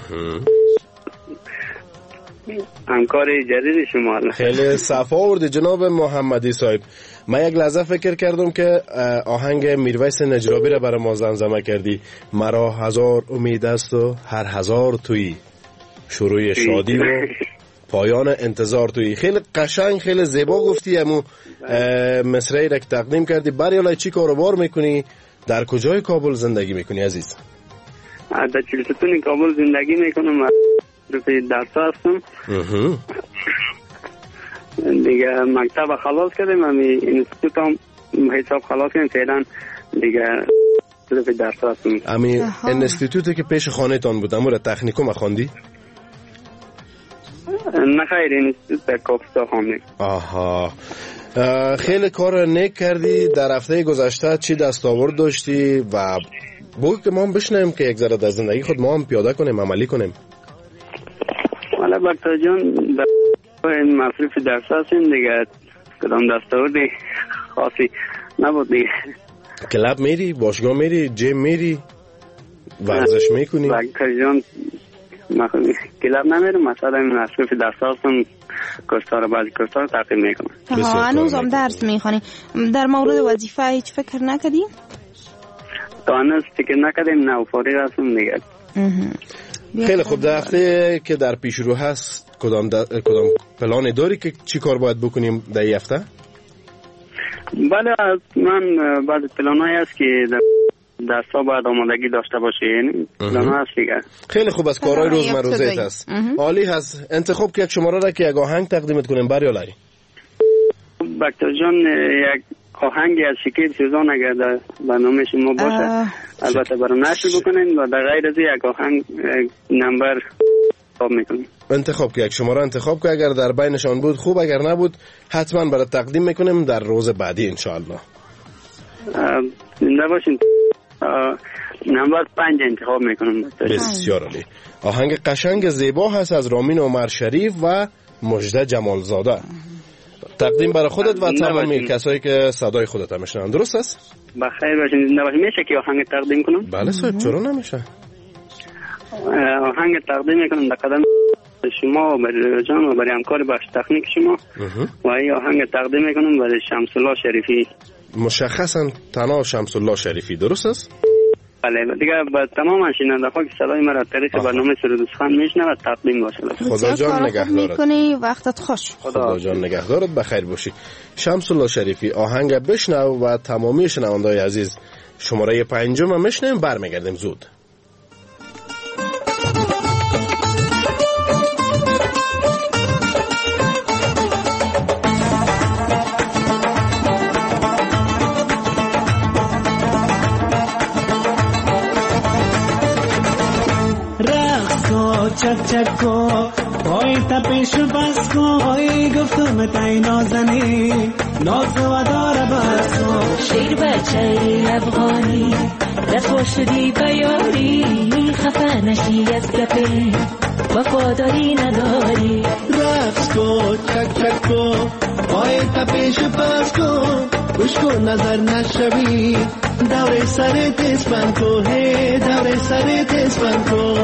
همکار جدید شما. خیلی صفا آورده جناب محمدی صاحب. من یک لحظه فکر کردم که آهنگ میرویس نجرابی را برای ما زمزمه کردی. مرا هزار امید است و هر هزار تویی، شروع شادی و پایان انتظار تویی. خیلی قشنگ، خیلی زیبا گفتی. امو مصرعی را که تقدیم کردی. بریالای چی کاروبار میکنی؟ در کجای کابل زندگی میکنی عزیز؟ در چلستون کابل زندگی میکنم. رفیق درس هستم دیگه. مکتب خلاص کردیم، همی انستیتوت هم حساب خلاص کردیم، فعلا دیگه رفیق درس هستم. همی انستیتوتی که پیش خانه تان بود امور تکنیکوم خواندی؟ نه خیر، انستیتوت در کاپوستا خواندیم. آها. خیلی کار نیک کردی. در هفته گذشته چی دستاورد داشتی و بگو که ما هم بشنیم که یک ذره در زندگی خود ما هم پیاده کنیم، عملی کنیم. حالا بکتا جان در این مصرف درس هستیم دیگه، کدام دستاوردی خاصی نبود دیگه. کلاب میری، باشگاه میری، جیم میری، ورزش میکنی؟ دکتر جان ما کلاب نمیرم، مثلا مصروف درس هستم، کورس‌ها رو بعضی کورس‌ها رو تعقیب میکنم. ها هنوز هم درس میخونی. در مورد وظیفه هیچ فکر نکردی؟ تا هنوز فکر نکردیم، نه فارغ هستم دیگه. خیلی خوب. در هفته که در پیش رو هست کدام در... کدام پلان داری که چی کار باید بکنیم در این هفته؟ بله من بعض پلان‌هایی هست که درس‌ها باید آمادگی داشته باشه، یعنی پلان‌ها هست دیگه. خیلی خوب. از کارهای روزمروزه هست. عالی هست. انتخاب که یک شماره را که یک آهنگ تقدیمت کنیم بریالای. دکتر جان یک آهنگی از شکیب سوزان اگر در برنامه شما باشه البته برای نشر بکنین و در غیر از یک آهنگ نمبر انتخاب میکنیم. انتخاب که یک شماره انتخاب که اگر در بینشان بود خوب، اگر نبود حتما برای تقدیم میکنیم در روز بعدی انشاءالله. زنده باشین. نمبر پنج انتخاب میکنم. بسیار عالی. آهنگ قشنگ زیبا هست از رامین عمر شریف و مجده جمالزاده. تقدیم برای خودت و تمامی کسایی که صدای خودت هم میشنن. درست است؟ بخیر باشین. زنده باشین. میشه که آهنگ تقدیم کنم؟ بله صاحب، چرا نمیشه؟ آهنگ تقدیم میکنم در قدم شما و برای جان و برای همکار بخش تکنیک شما و این آهنگ تقدیم میکنم برای شمس الله شریفی. مشخصا تنها شمس الله شریفی. درست است؟ بله دیگه با تمام شنونده ها که صدای مرا طریق برنامه سرود سخن میشنوند تقدیم باشه. خدا جان نگهدارت. میکنی وقتت خوش. خدا جان نگهدارت. بخیر باشی. شمس الله شریفی آهنگ بشنو و تمامی شنونده‌های عزیز شماره پنجم میشنیم، برمیگردیم زود. چک چک کو پای تپش بس کو ای گفتم تای نازنی ناز و دار بس کو شیر بچه افغانی رسوا شدی بیاری خفه نشی از گپی وفاداری نداری رقص کو چک چک کو پای تپش بس کو گوش کو نظر نشوی دور سر تسپن کو ہے دور سر تسپن کو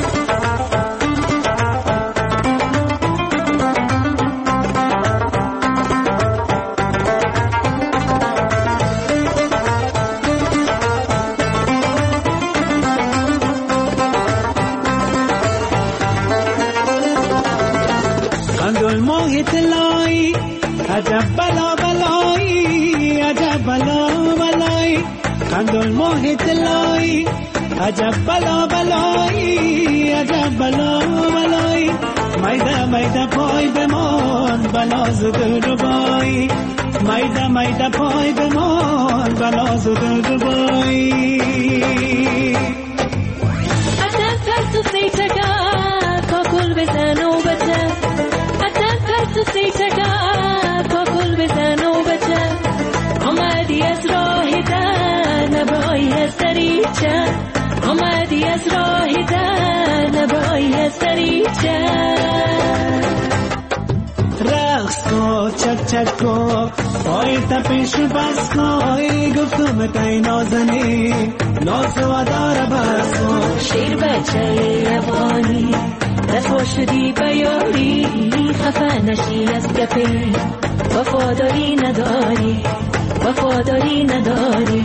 عجب بلا بلایی عجب بلا بلایی خندل ماه طلایی عجب بلا بلایی عجب بلا بلایی میده میده پای بمان بلاز دل ربایی میده میده پای بمان بلاز دل ربایی عجب پرتو سیچگا کاکل بزن و بچه عجب پرتو سیچگا بزن و بچه آمدی از راه در نبایی از دریچه آمدی از راه در نبایی از دریچه رقص کو چک چک کو پای تپش بس کو ای گفتم تای نازنی ناز و دار بس کو شیر بچه افغانی رسوا شدی بیاری خفه نشی از گپی وفاداری نداری وفاداری نداری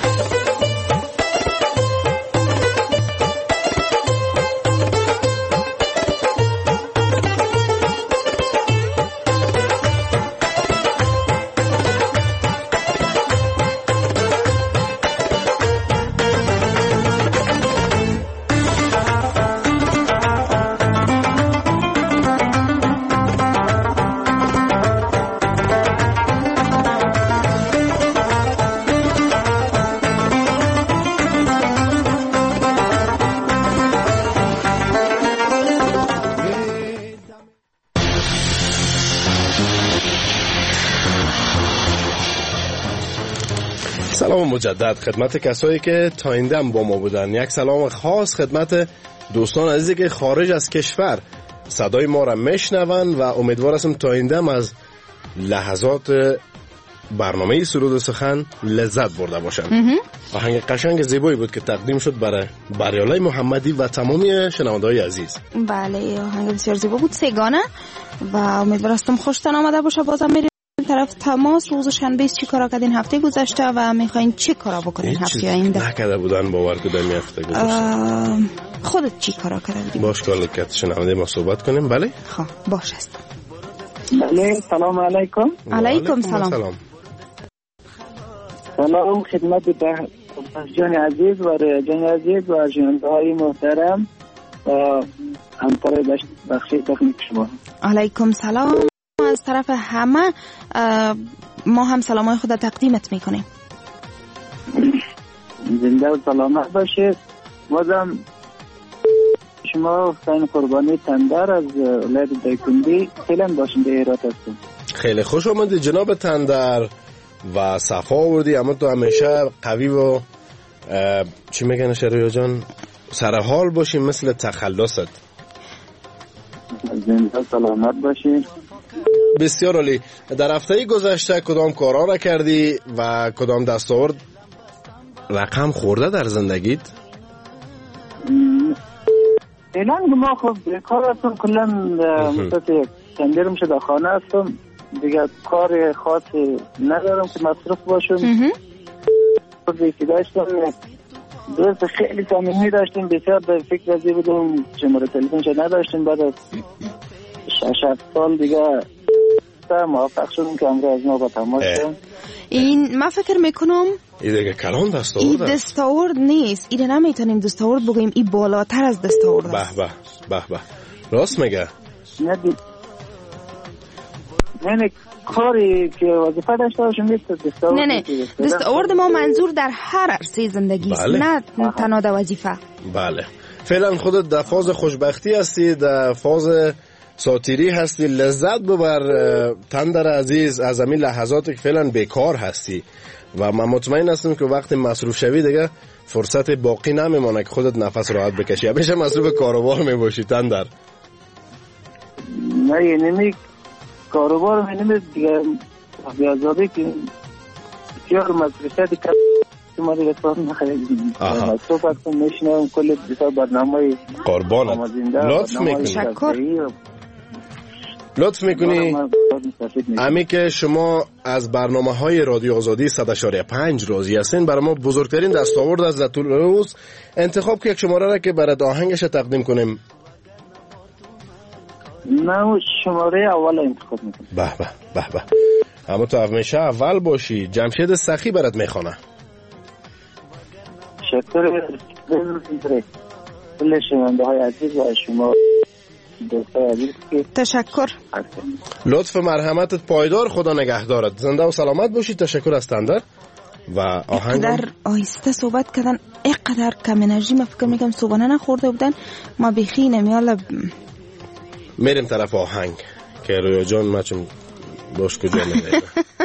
سلام مجدد خدمت کسایی که تا این دم با ما بودن. یک سلام خاص خدمت دوستان عزیزی که خارج از کشور صدای ما را میشنون و امیدوار هستم تا این دم از لحظات برنامه سرود سخن لذت برده باشند. آهنگ قشنگ زیبایی بود که تقدیم شد برای بریالای محمدی و تمامی شنونده‌های عزیز. بله آهنگ بسیار زیبا بود، سگانه، و امیدوارم خوشتون آمده باشه. بازم میریم طرف تماس. روز شنبه چی کارا کردین هفته گذشته و میخواین چی کارا بکنین هفته آینده؟ نکرده بودن باور کدام هفته گذشته. خودت چی کارا کردی؟ باش کار که شنونده ما صحبت کنیم. بله خب باش است. بله سلام علیکم. علیکم سلام. سلام سلام خدمت جان عزیز و جان عزیز و شنونده های محترم و همکار بخش تکنیک شما. علیکم سلام. از طرف همه ما هم سلامای خود تقدیمت میکنیم. زنده و سلامت باشید. بازم شما حسین قربانی تندر از ولایت دایکنډي فعلا باشنده ایرات هستم. خیلی خوش آمدید جناب تندر و صفا آوردی. اما تو همیشه قوی و چی میگن شروع جان سرحال باشی مثل تخلصت. زنده سلامت باشی. بسیار عالی. در هفته گذشته کدام کارا را کردی و کدام دستاورد رقم خورده در زندگیت؟ فعلا ما خب کار هستم کلا مدت تندر میشه در خانه هستم دیگه کار خاصی ندارم که مصرف باشم. خب یکی داشتم دوست خیلی صمیمی داشتیم بسیار در فکر ازی بودم شماره تلفنش نداشتیم. بعد از شش سال دیگه موفق شدیم که امروز از ما با تماس شدیم. این ما فکر میکنم این دیگه کلان دستاورد این دستاورد نیست. این نمیتونیم دستاورد بگوییم، این بالاتر از دستاورد است. به به به به راست میگه. نه دی نه کاری که وظیفه داشته باشم نیست دستاورد. نه نه دستاورد ما منظور در هر عرصه زندگی است. بله. نه تنها در وظیفه. بله فعلا خودت در فاز خوشبختی هستی، در فاز ساتیری هستی. لذت ببر تندر عزیز از همین لحظاتی که فعلا بیکار هستی و من مطمئن هستم که وقتی مصروف شوی دیگه فرصت باقی نمیمونه که خودت نفس راحت بکشی. همیشه مصروف کاروبار میباشی تندر. نه یعنی می کاروبار می دیگه بیازادی که بسیار مصروفیت که ما دیگه صاحب نخیلی صحبت کنم میشنم کل بسیار برنامه قربانت. لطف میکنی شکر لطف میکنی امی که شما از برنامه های رادیو آزادی صد و شش و پنج راضی هستین. برای ما بزرگترین دستاورد از در طول روز انتخاب که یک شماره را که برای آهنگش تقدیم کنیم. نه شماره اول انتخاب میکنم. به به به به اما تو همیشه اول باشی. جمشید سخی برات میخوانه. شکر کل شنونده های عزیز و شما دوستای عزیز که تشکر. لطف مرحمتت پایدار. خدا نگهدارت. زنده و سلامت باشی. تشکر از تندر و آهنگ در آهسته صحبت کردن اینقدر کم انرژی. من فکر میکنم صبحانه نخورده بودن ما بخی نمیاله. میریم طرف آهنگ که رویا جان ما چون باش کجا میره.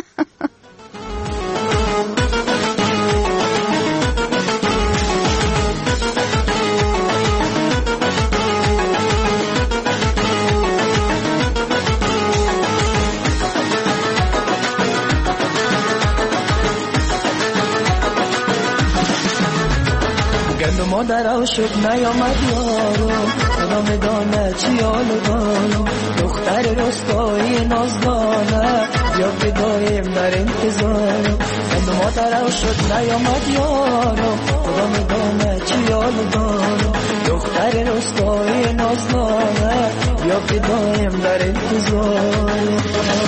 مادرم شد نیامد یارو خدا میدانه چی حالو دارم. دختر رستایی نازدانه یا که دایم در انتظارم. خدا مادرم شد نیامد یارو خدا میدانه چی حالو دارم. دختر رستایی نازدانه یا که دایم در انتظارم.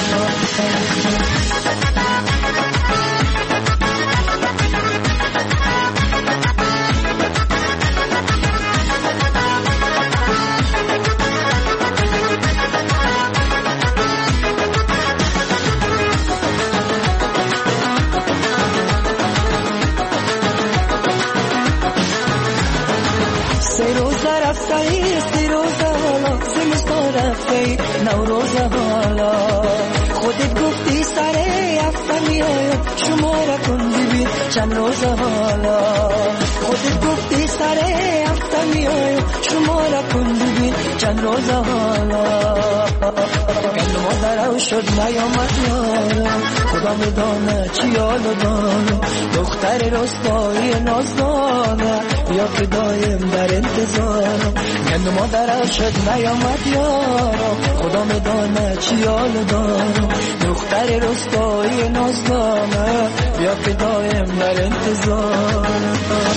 نوروز حالا خودت گفتی سر افغانی شما را کن ببین چند روز حالا خودت گفتی سر هفته میایم شما را کن ببین چند روز حالا گند مادرم شد نیامد یارم خدا میدانه چی حالو دارم دختر رستایی نازدانه یا که دایم در انتظارم گند مادرم شد نیامد یارم خدا میدانه چی حالو دارم دختر رستایی نازدانه یا که دایم در انتظارم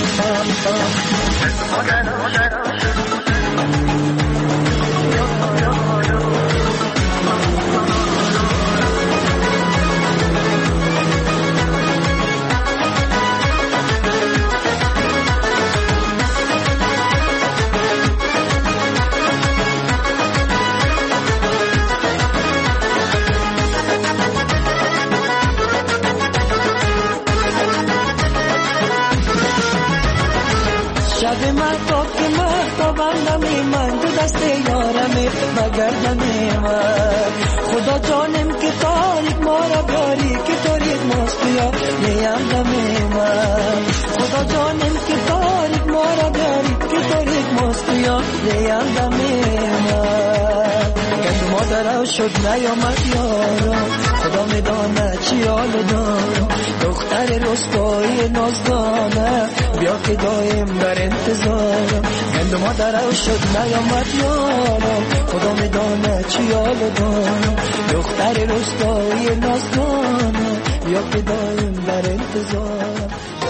شب محتاب که محتابم نمی من تو دست یارمه بگردم من خدا جانم که تاریک ما را بیاری که تاریک ماستیا نیم دم من خدا جانم که تاریک ما را بیاری که تاریک ماستیا نیم دم من گند مادرم شد نیامد یارم خدا میدانه چی حالو دارم دختر رستایی نازدانه بیا که دایم در انتظارم گند مادرم شد نیامد یارم خدا میدانه چی حالو دارم دختر رستایی نازدانه بیا که دایم در انتظارم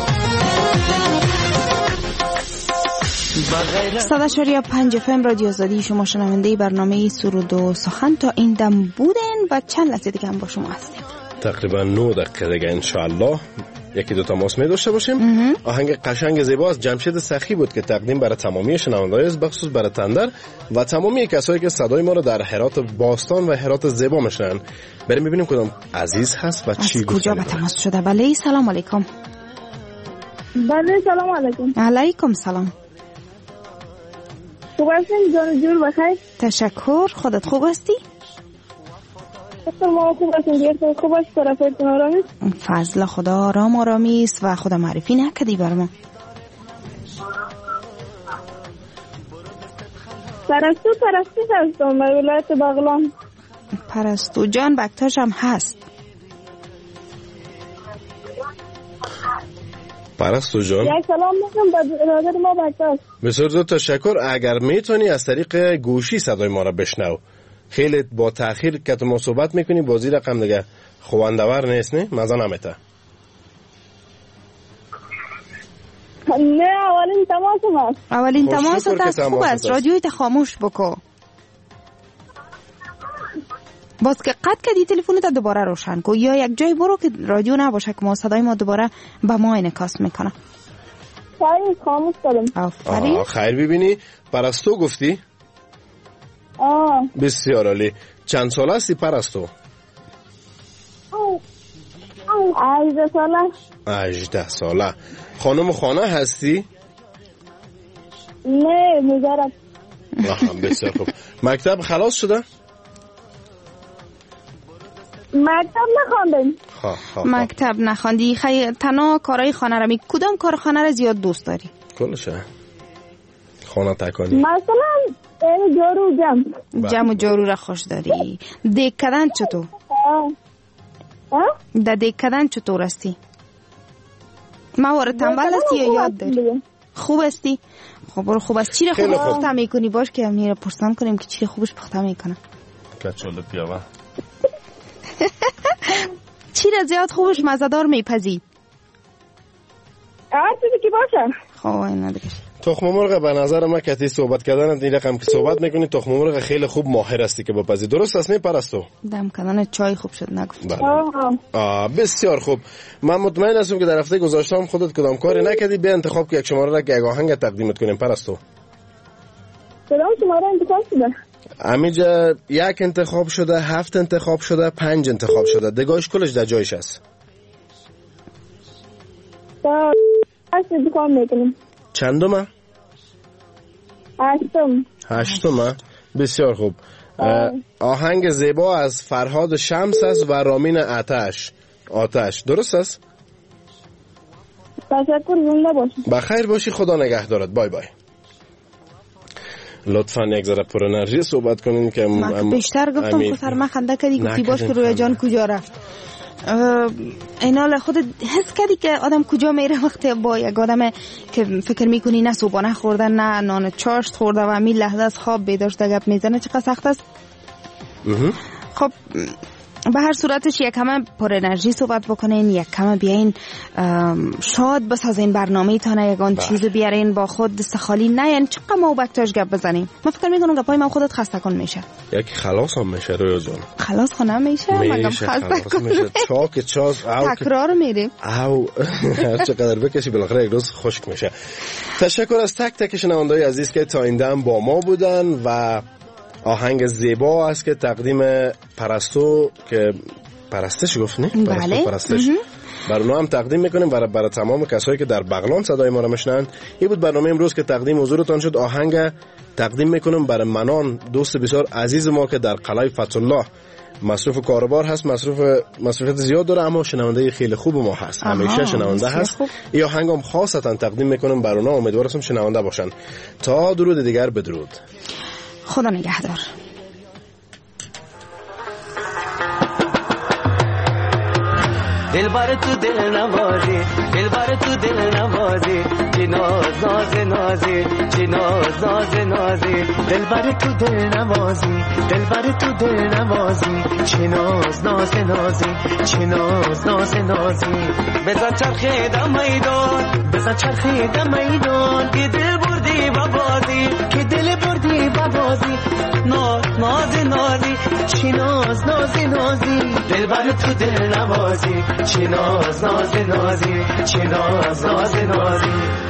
صد و شش و پنج اف ام رادیو آزادی شما شنونده برنامه سرود و سخن تا این دم بودن و چند لحظه دیگه هم با شما هستیم تقریبا نه دقیقه دیگه انشاءالله یکی دو تماس می داشته باشیم. آهنگ قشنگ زیبا از جمشید سخی بود که تقدیم برای تمامی شنوندگان است، بخصوص برای تندر و تمامی کسایی که صدای ما رو در هرات باستان و هرات زیبا میشنن. بریم ببینیم کدام عزیز هست و چی گفته. کجا به تماس شده؟ بله سلام علیکم. بله سلام علیکم. علیکم سلام. خوب هستین؟ جان جور بخیر. تشکر. خودت خوب هستی؟ ما خوب هستیم. دیگه خوب است. طرفتون آرامی است؟ فضل خدا آرام آرامی است و خدا معرفی نکردی بر ما. پرستو پرستو هستم در ولایت بغلان. پرستو جان بکتاش هم هست. پرستو جان یک سلام میکنم به برادر ما بکتاش. بسیار زود تشکر. اگر میتونی از طریق گوشی صدای ما را بشنو. خیلی با تأخیر که تو ما صحبت میکنی بازی رقم دیگه خواندور نیست نه مزه نمیته. نه اولین تماس هست. اولین تماس هست. خوب است رادیویت خاموش بکو. باز که قطع کردی تلفنت دوباره روشن کو یا یک جای برو که رادیو نباشه که ما صدای ما دوباره به ما انعکاس میکنه. خیلی خاموش کردم. آفرین. خیر ببینی پرستو گفتی؟ آه. بسیار عالی. چند سال هستی پرستو؟ هجده ساله. هجده ساله. خانم خانه هستی؟ نه مجرد. آها بسیار خوب. مکتب خلاص شده؟ مکتب نخواندم. مکتب نخواندی. خیلی تنها کارهای خانه را می کدام کار خانه را زیاد دوست داری؟ کلشه. خانه تکانی. مثلا جارو جمع. جمع و جارو را خوش داری. دیگ کردن چطور؟ در دیگ کردن چطور هستی؟ موارد تنبل هستی یا یاد داری؟ خوب هستی؟ خب برو خوب است. چی را خوب پخته میکنی؟ باش که امنی را پرسان کنیم که چی را خوبش پخته میکنه. کچول پیاوه. چی را زیاد خوبش مزدار میپزی؟ هر چیزی که باشه. خب این ندیگه. تخم مرغ به نظر من کتی صحبت کردن این رقم که صحبت میکنی تخم مرغ خیلی خوب ماهر هستی که بپزی. درست است نه پرستو؟ دم کردن چای خوب شد نگفت. آه بسیار خوب. من مطمئن هستم که در هفته گذشته هم خودت کدام کاری نکردی. به انتخاب که یک شماره را که آهنگ تقدیمت کنیم پرستو. کدام شماره انتخاب شده؟ امیجا یک انتخاب شده، هفت انتخاب شده، پنج انتخاب شده. دگاهش کلش در جایش است. تا هشت انتخاب میکنیم. چندمه؟ هشتم. هشتمه؟ بسیار خوب. آهنگ زیبا از فرهاد شمس است و رامین آتش. آتش درست است؟ تشکر، زنده باشید. بخیر باشی، خدا نگهدارت. بای بای. لطفاً یک ذره پر انرژی صحبت کنین که من بیشتر گفتم که سر من خنده کردی، گفتی باش که روی جان کجا رفت. اینال خود حس کردی که آدم کجا میره وقتی با یک آدم که فکر میکنی نه صبحانه خوردن نه نان چاشت خورده و می لحظه از خواب بیدار شده گپ میزنه، چقدر سخت است. خب به هر صورتش یک کم پر انرژی صحبت بکنین، یک کم بیاین شاد بسازین برنامه تانه، یگان چیزو بیارین با خود دستخالی نیین، چقدر ما و بکتاش گپ بزنیم. من فکر میکنم گپای من خودت خسته کن میشه. یک خلاص هم میشه رویا جان. خلاص خونه میشه، مگم خسته کن میشه. چاک چاز تکرار میریم. او هر چقدر بکشی بالاخره یک روز خشک میشه. تشکر از تک تک شنونده‌های عزیز که تا این دم با ما بودن و آهنگ زیبا است که تقدیم پرستو که پرستش گفت نه؟ بله. پرستش بر اونا هم تقدیم میکنیم برای برای تمام کسایی که در بغلان صدای ما را میشنوند. این بود برنامه امروز که تقدیم حضورتان شد. آهنگ تقدیم میکنم برای منان، دوست بسیار عزیز ما که در قلعه فتح الله مصروف کاروبار هست، مصروف مصروفیت زیاد داره، اما شنونده خیلی خوب ما هست، همیشه شنونده هست. این آهنگم خاصتا تقدیم میکنم برای اونا، امیدوارم شنونده باشن. تا درود دیگر، بدرود. خدا نگهدار. دل بر تو دل نوازی، دل بر تو دل نوازی، چی ناز ناز نازی، چی ناز ناز نازی، دل بر تو دل نوازی، دل بر تو دل نوازی، چی ناز ناز نازی، چی ناز ناز نازی. بزن چرخی دم میدان، بزن چرخی دم میدان، که دل بردی و بازی، که دل بردی و بازی، ناز ناز نازی، چی ناز ناز نازی، دل بر تو دل نوازی، چی ناز ناز نازی، چی ناز ناز نازی.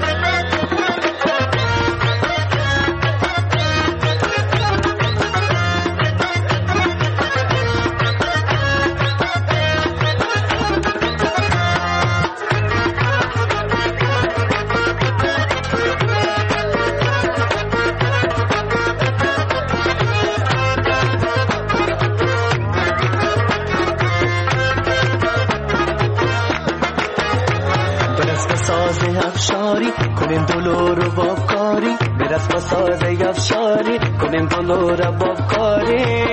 کنیم دلور با کاری، برس با سازه افشاری، کنیم دلور با کاری.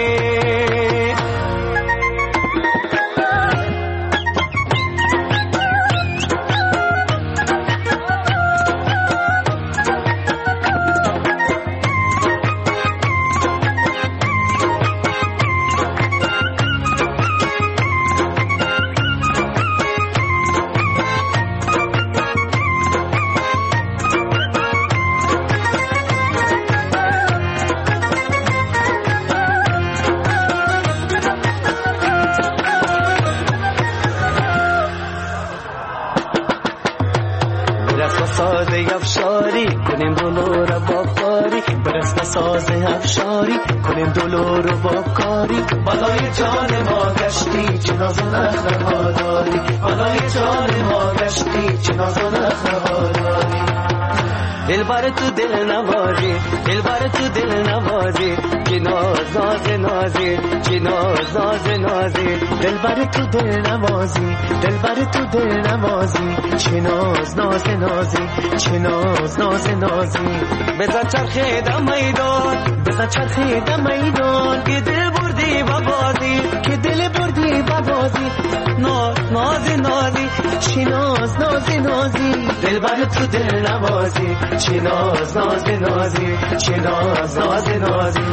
کنیم دلور با کاری، برس سازه افشاری، کنیم دلور با کاری. بالای جان ما گشتی چه ناز و نخره ها داری، بالای جان ما گشتی چه ناز و نخره ها داری. دل بر تو دل نوازی، دل بر تو دل نوازی، چی ناز ناز نازی، چی ناز ناز نازی، دل بر تو دل نوازی، دل بر تو دل نوازی، چی ناز ناز نازی، چی ناز ناز نازی. بزن چرخی دم میدان، بزن چرخی دم میدان، که دل بردی و بازی، که دل بردی و بازی، ناز ناز نازی، چی ناز ناز نازی، دل بر تو دل نوازی، چی ناز ناز نازی، چی ناز ناز نازی.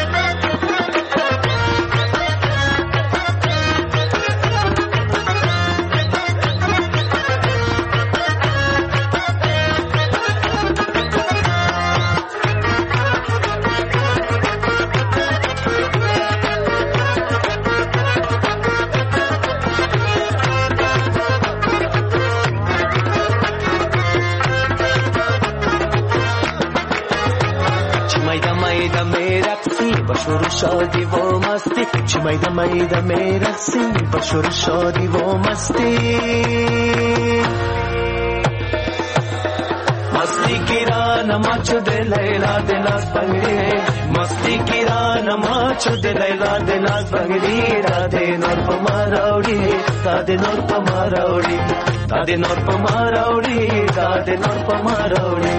بشور شادی و مستی، چی میده میده میرسی، بشور شادی و مستی. مستی گیرا نما چود لیلا دلاز بنگری، مستی گیرا نما چود لیلا دلاز بنگری. راده نور پا ماراوڑی، راده نور پا ماراوڑی، داد نور په ما راوړي داد نور په ما راوړي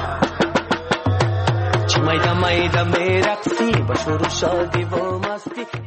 میدا میدا میرقصی با شور و شادی و مستی